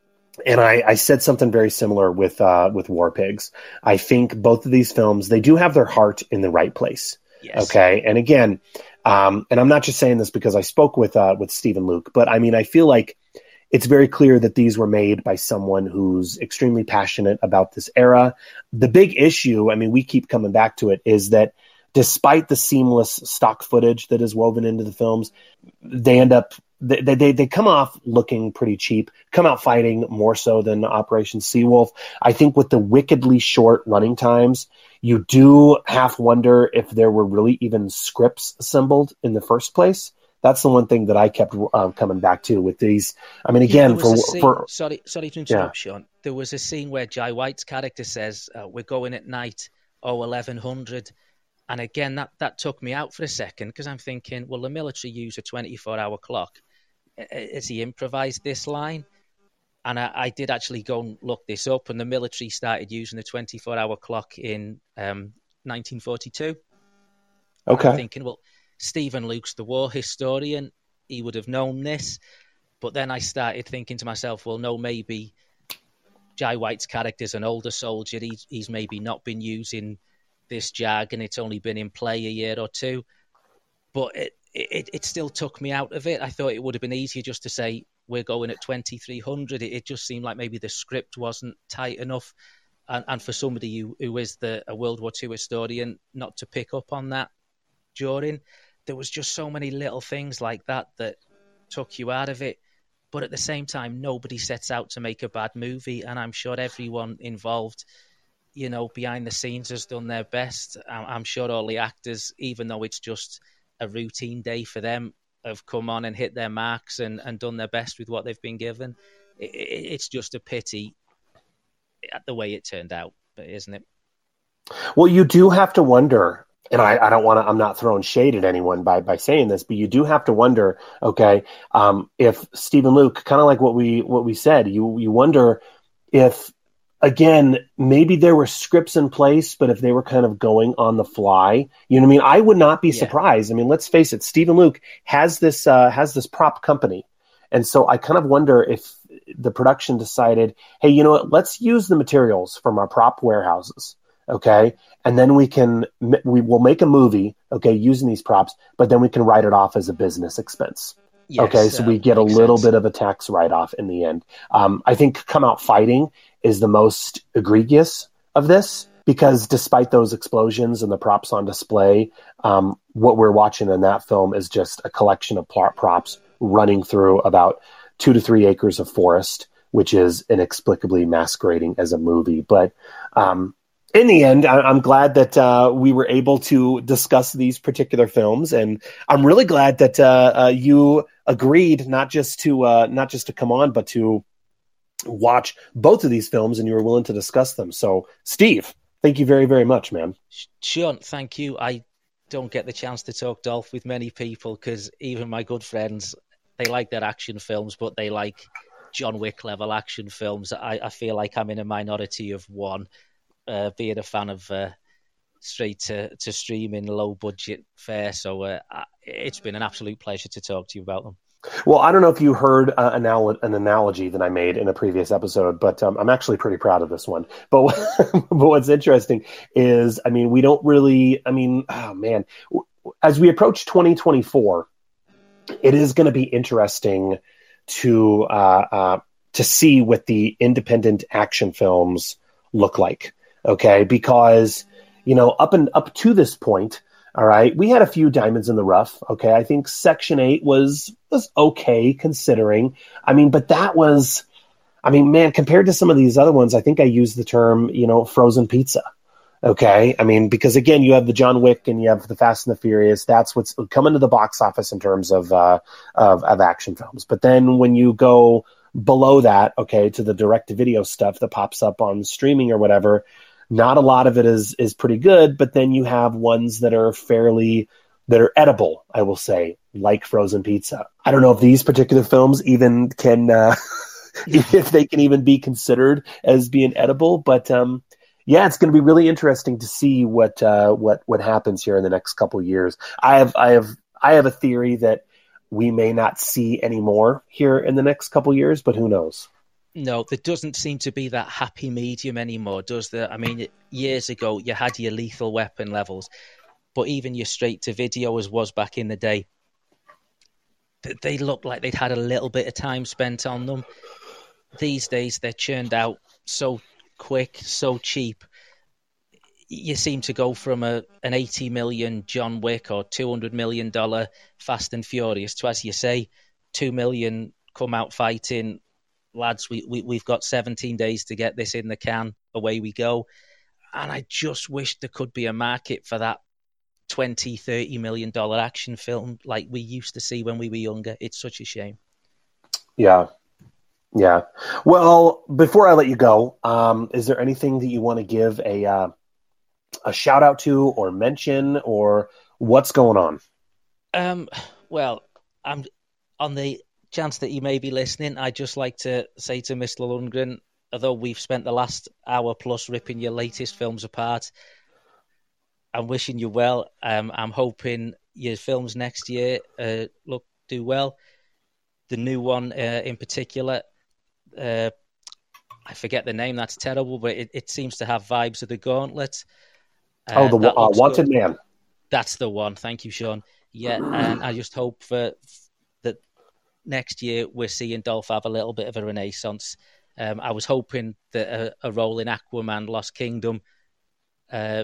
and I, I said something very similar with uh, with War Pigs. I think both of these films, they do have their heart in the right place. Yes. Okay. And again, um, and I'm not just saying this because I spoke with uh, with Stephen Luke, but I mean, I feel like it's very clear that these were made by someone who's extremely passionate about this era. The big issue, I mean, we keep coming back to it, is that despite the seamless stock footage that is woven into the films, they end up They, they they come off looking pretty cheap, come out fighting more so than Operation Seawolf. I think with the wickedly short running times, you do half wonder if there were really even scripts assembled in the first place. That's the one thing that I kept uh, coming back to with these. I mean, again, yeah, for, scene, for sorry, sorry to interrupt, yeah. Sean. There was a scene where Jai White's character says, uh, "We're going at night, oh eleven hundred." And again, that, that took me out for a second because I'm thinking, well, the military use a twenty-four hour clock. Has he improvised this line? And I, I did actually go and look this up, and the military started using the twenty-four hour clock in um, nineteen forty-two. Okay. I'm thinking, well, Stephen Luke's the war historian. He would have known this. But then I started thinking to myself, well, no, maybe Jai White's character's an older soldier. He's, he's maybe not been using this jargon. It's only been in play a year or two. But it, It, it still took me out of it. I thought it would have been easier just to say, we're going at twenty-three hundred. It, it just seemed like maybe the script wasn't tight enough. And, and for somebody who, who is the, a World War Two historian, not to pick up on that during, there was just so many little things like that that took you out of it. But at the same time, nobody sets out to make a bad movie. And I'm sure everyone involved, you know, behind the scenes has done their best. I'm, I'm sure all the actors, even though it's just a routine day for them, have come on and hit their marks and, and done their best with what they've been given. It, it, it's just a pity the way it turned out, isn't it? Well, you do have to wonder, and I, I don't want to, I'm not throwing shade at anyone by, by saying this, but you do have to wonder, okay, um, if Stephen Luke, kind of like what we, what we said, you, you wonder if, again, maybe there were scripts in place, but if they were kind of going on the fly, you know what I mean? I would not be Yeah. surprised. I mean, let's face it, Stephen Luke has this uh, has this prop company. And so I kind of wonder if the production decided, hey, you know what, let's use the materials from our prop warehouses, okay? And then we can, we will make a movie, okay, using these props, but then we can write it off as a business expense. Yes, okay, so uh, we get a makes little sense. bit of a tax write-off in the end. Um, I think Come Out Fighting is the most egregious of this because despite those explosions and the props on display, um, what we're watching in that film is just a collection of plot props running through about two to three acres of forest, which is inexplicably masquerading as a movie. But um, in the end, I- I'm glad that uh, we were able to discuss these particular films, and I'm really glad that uh, uh, you agreed not just to uh, not just to come on, but to watch both of these films and you were willing to discuss them. So, Steve, thank you very, very much, man. Sean, thank you. I don't get the chance to talk Dolph with many people because even my good friends, they like their action films, but they like John Wick level action films. I, I feel like I'm in a minority of one, uh, being a fan of uh, straight to, to streaming, low budget fare. So uh, it's been an absolute pleasure to talk to you about them. Well, I don't know if you heard uh, anal- an analogy that I made in a previous episode, but um, I'm actually pretty proud of this one. But, but what's interesting is, I mean, we don't really, I mean, oh man, as we approach twenty twenty-four, it is going to be interesting to uh, uh, to see what the independent action films look like. Okay, because you know, up and up to this point, all right, we had a few diamonds in the rough. Okay, I think Section Eight was was okay considering. I mean, but that was, I mean, man, compared to some of these other ones, I think I used the term, you know, frozen pizza. Okay, I mean, because again, you have the John Wick and you have the Fast and the Furious. That's what's coming to the box office in terms of uh, of, of action films. But then when you go below that, okay, to the direct-to-video stuff that pops up on streaming or whatever, not a lot of it is is pretty good. But then you have ones that are fairly that are edible, I will say, like frozen pizza. I don't know if these particular films even can, uh, if they can even be considered as being edible, but. Um, Yeah, it's going to be really interesting to see what uh, what what happens here in the next couple of years. I have I have I have a theory that we may not see any more here in the next couple of years, but who knows? No, there doesn't seem to be that happy medium anymore, does there? I mean, years ago you had your Lethal Weapon levels, but even your straight to video as was back in the day, they looked like they'd had a little bit of time spent on them. These days they're churned out so quick, so cheap. You seem to go from a an eighty million John Wick or two hundred million dollars Fast and Furious to, as you say, two million come out fighting. Lads, we, we, we've got seventeen days to get this in the can. Away we go. And I just wish there could be a market for that twenty, thirty million dollars action film like we used to see when we were younger. It's such a shame. Yeah. Yeah. Well, before I let you go, um, is there anything that you want to give a uh, a shout out to or mention, or what's going on? Um, well, I'm on the chance that you may be listening. I'd just like to say to Mister Lundgren, although we've spent the last hour plus ripping your latest films apart, I'm wishing you well. Um, I'm hoping your films next year uh, look do well. The new one uh, in particular. Uh, I forget the name. That's terrible, but it, it seems to have vibes of The Gauntlet. Uh, oh, the uh, Wanted good. Man. That's the one. Thank you, Sean. Yeah, and I just hope for that next year we're seeing Dolph have a little bit of a renaissance. Um, I was hoping that a, a role in Aquaman Lost Kingdom uh,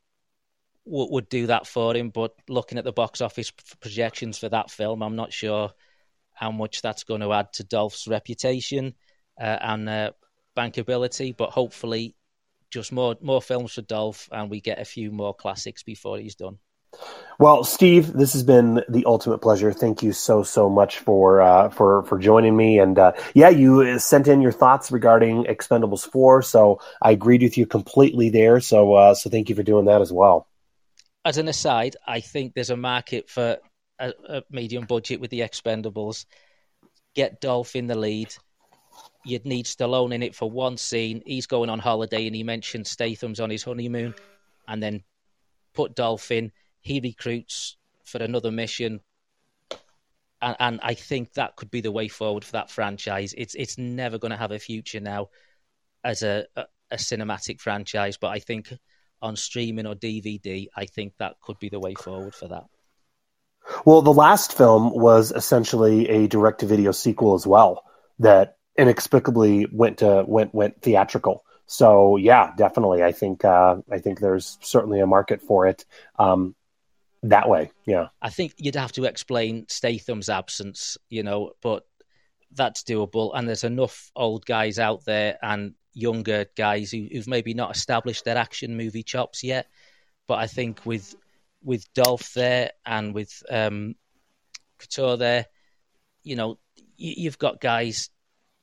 w- would do that for him, but looking at the box office projections for that film, I'm not sure how much that's going to add to Dolph's reputation. Uh, and uh, bankability, but hopefully just more more films for Dolph and we get a few more classics before he's done. Well, Steve, this has been the ultimate pleasure. Thank you so, so much for uh, for for joining me. And uh, yeah, you sent in your thoughts regarding Expendables four, so I agreed with you completely there. So uh, so thank you for doing that as well. As an aside, I think there's a market for a, a medium budget with the Expendables. Get Dolph in the lead. You'd need Stallone in it for one scene. He's going on holiday and he mentioned Statham's on his honeymoon, and then put Dolph in. He recruits for another mission. And, and I think that could be the way forward for that franchise. It's it's never going to have a future now as a, a, a cinematic franchise, but I think on streaming or D V D, I think that could be the way forward for that. Well, the last film was essentially a direct-to-video sequel as well that inexplicably went to went went theatrical. So yeah, definitely. I think uh, I think there's certainly a market for it um, that way. Yeah, I think you'd have to explain Statham's absence, you know, but that's doable. And there's enough old guys out there and younger guys who, who've maybe not established their action movie chops yet. But I think with with Dolph there and with um, Couture there, you know, you, you've got guys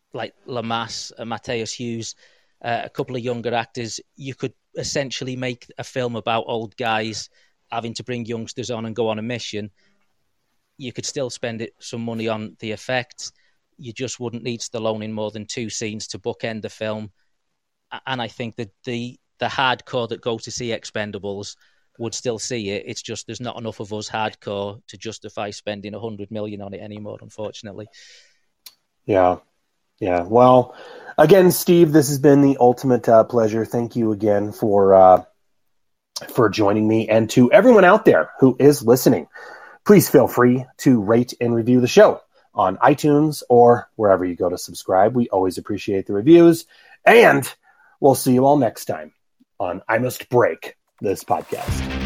like Lamas, uh, Mateus Hughes, uh, a couple of younger actors, you could essentially make a film about old guys having to bring youngsters on and go on a mission. You could still spend it, some money on the effects. You just wouldn't need Stallone in more than two scenes to bookend the film. And I think that the the hardcore that go to see Expendables would still see it. It's just there's not enough of us hardcore to justify spending a hundred million on it anymore, unfortunately. Yeah. Yeah. Well, again, Steve, this has been the ultimate uh, pleasure. Thank you again for uh, for joining me. And to everyone out there who is listening, please feel free to rate and review the show on iTunes or wherever you go to subscribe. We always appreciate the reviews. And we'll see you all next time on I Must Break This Podcast.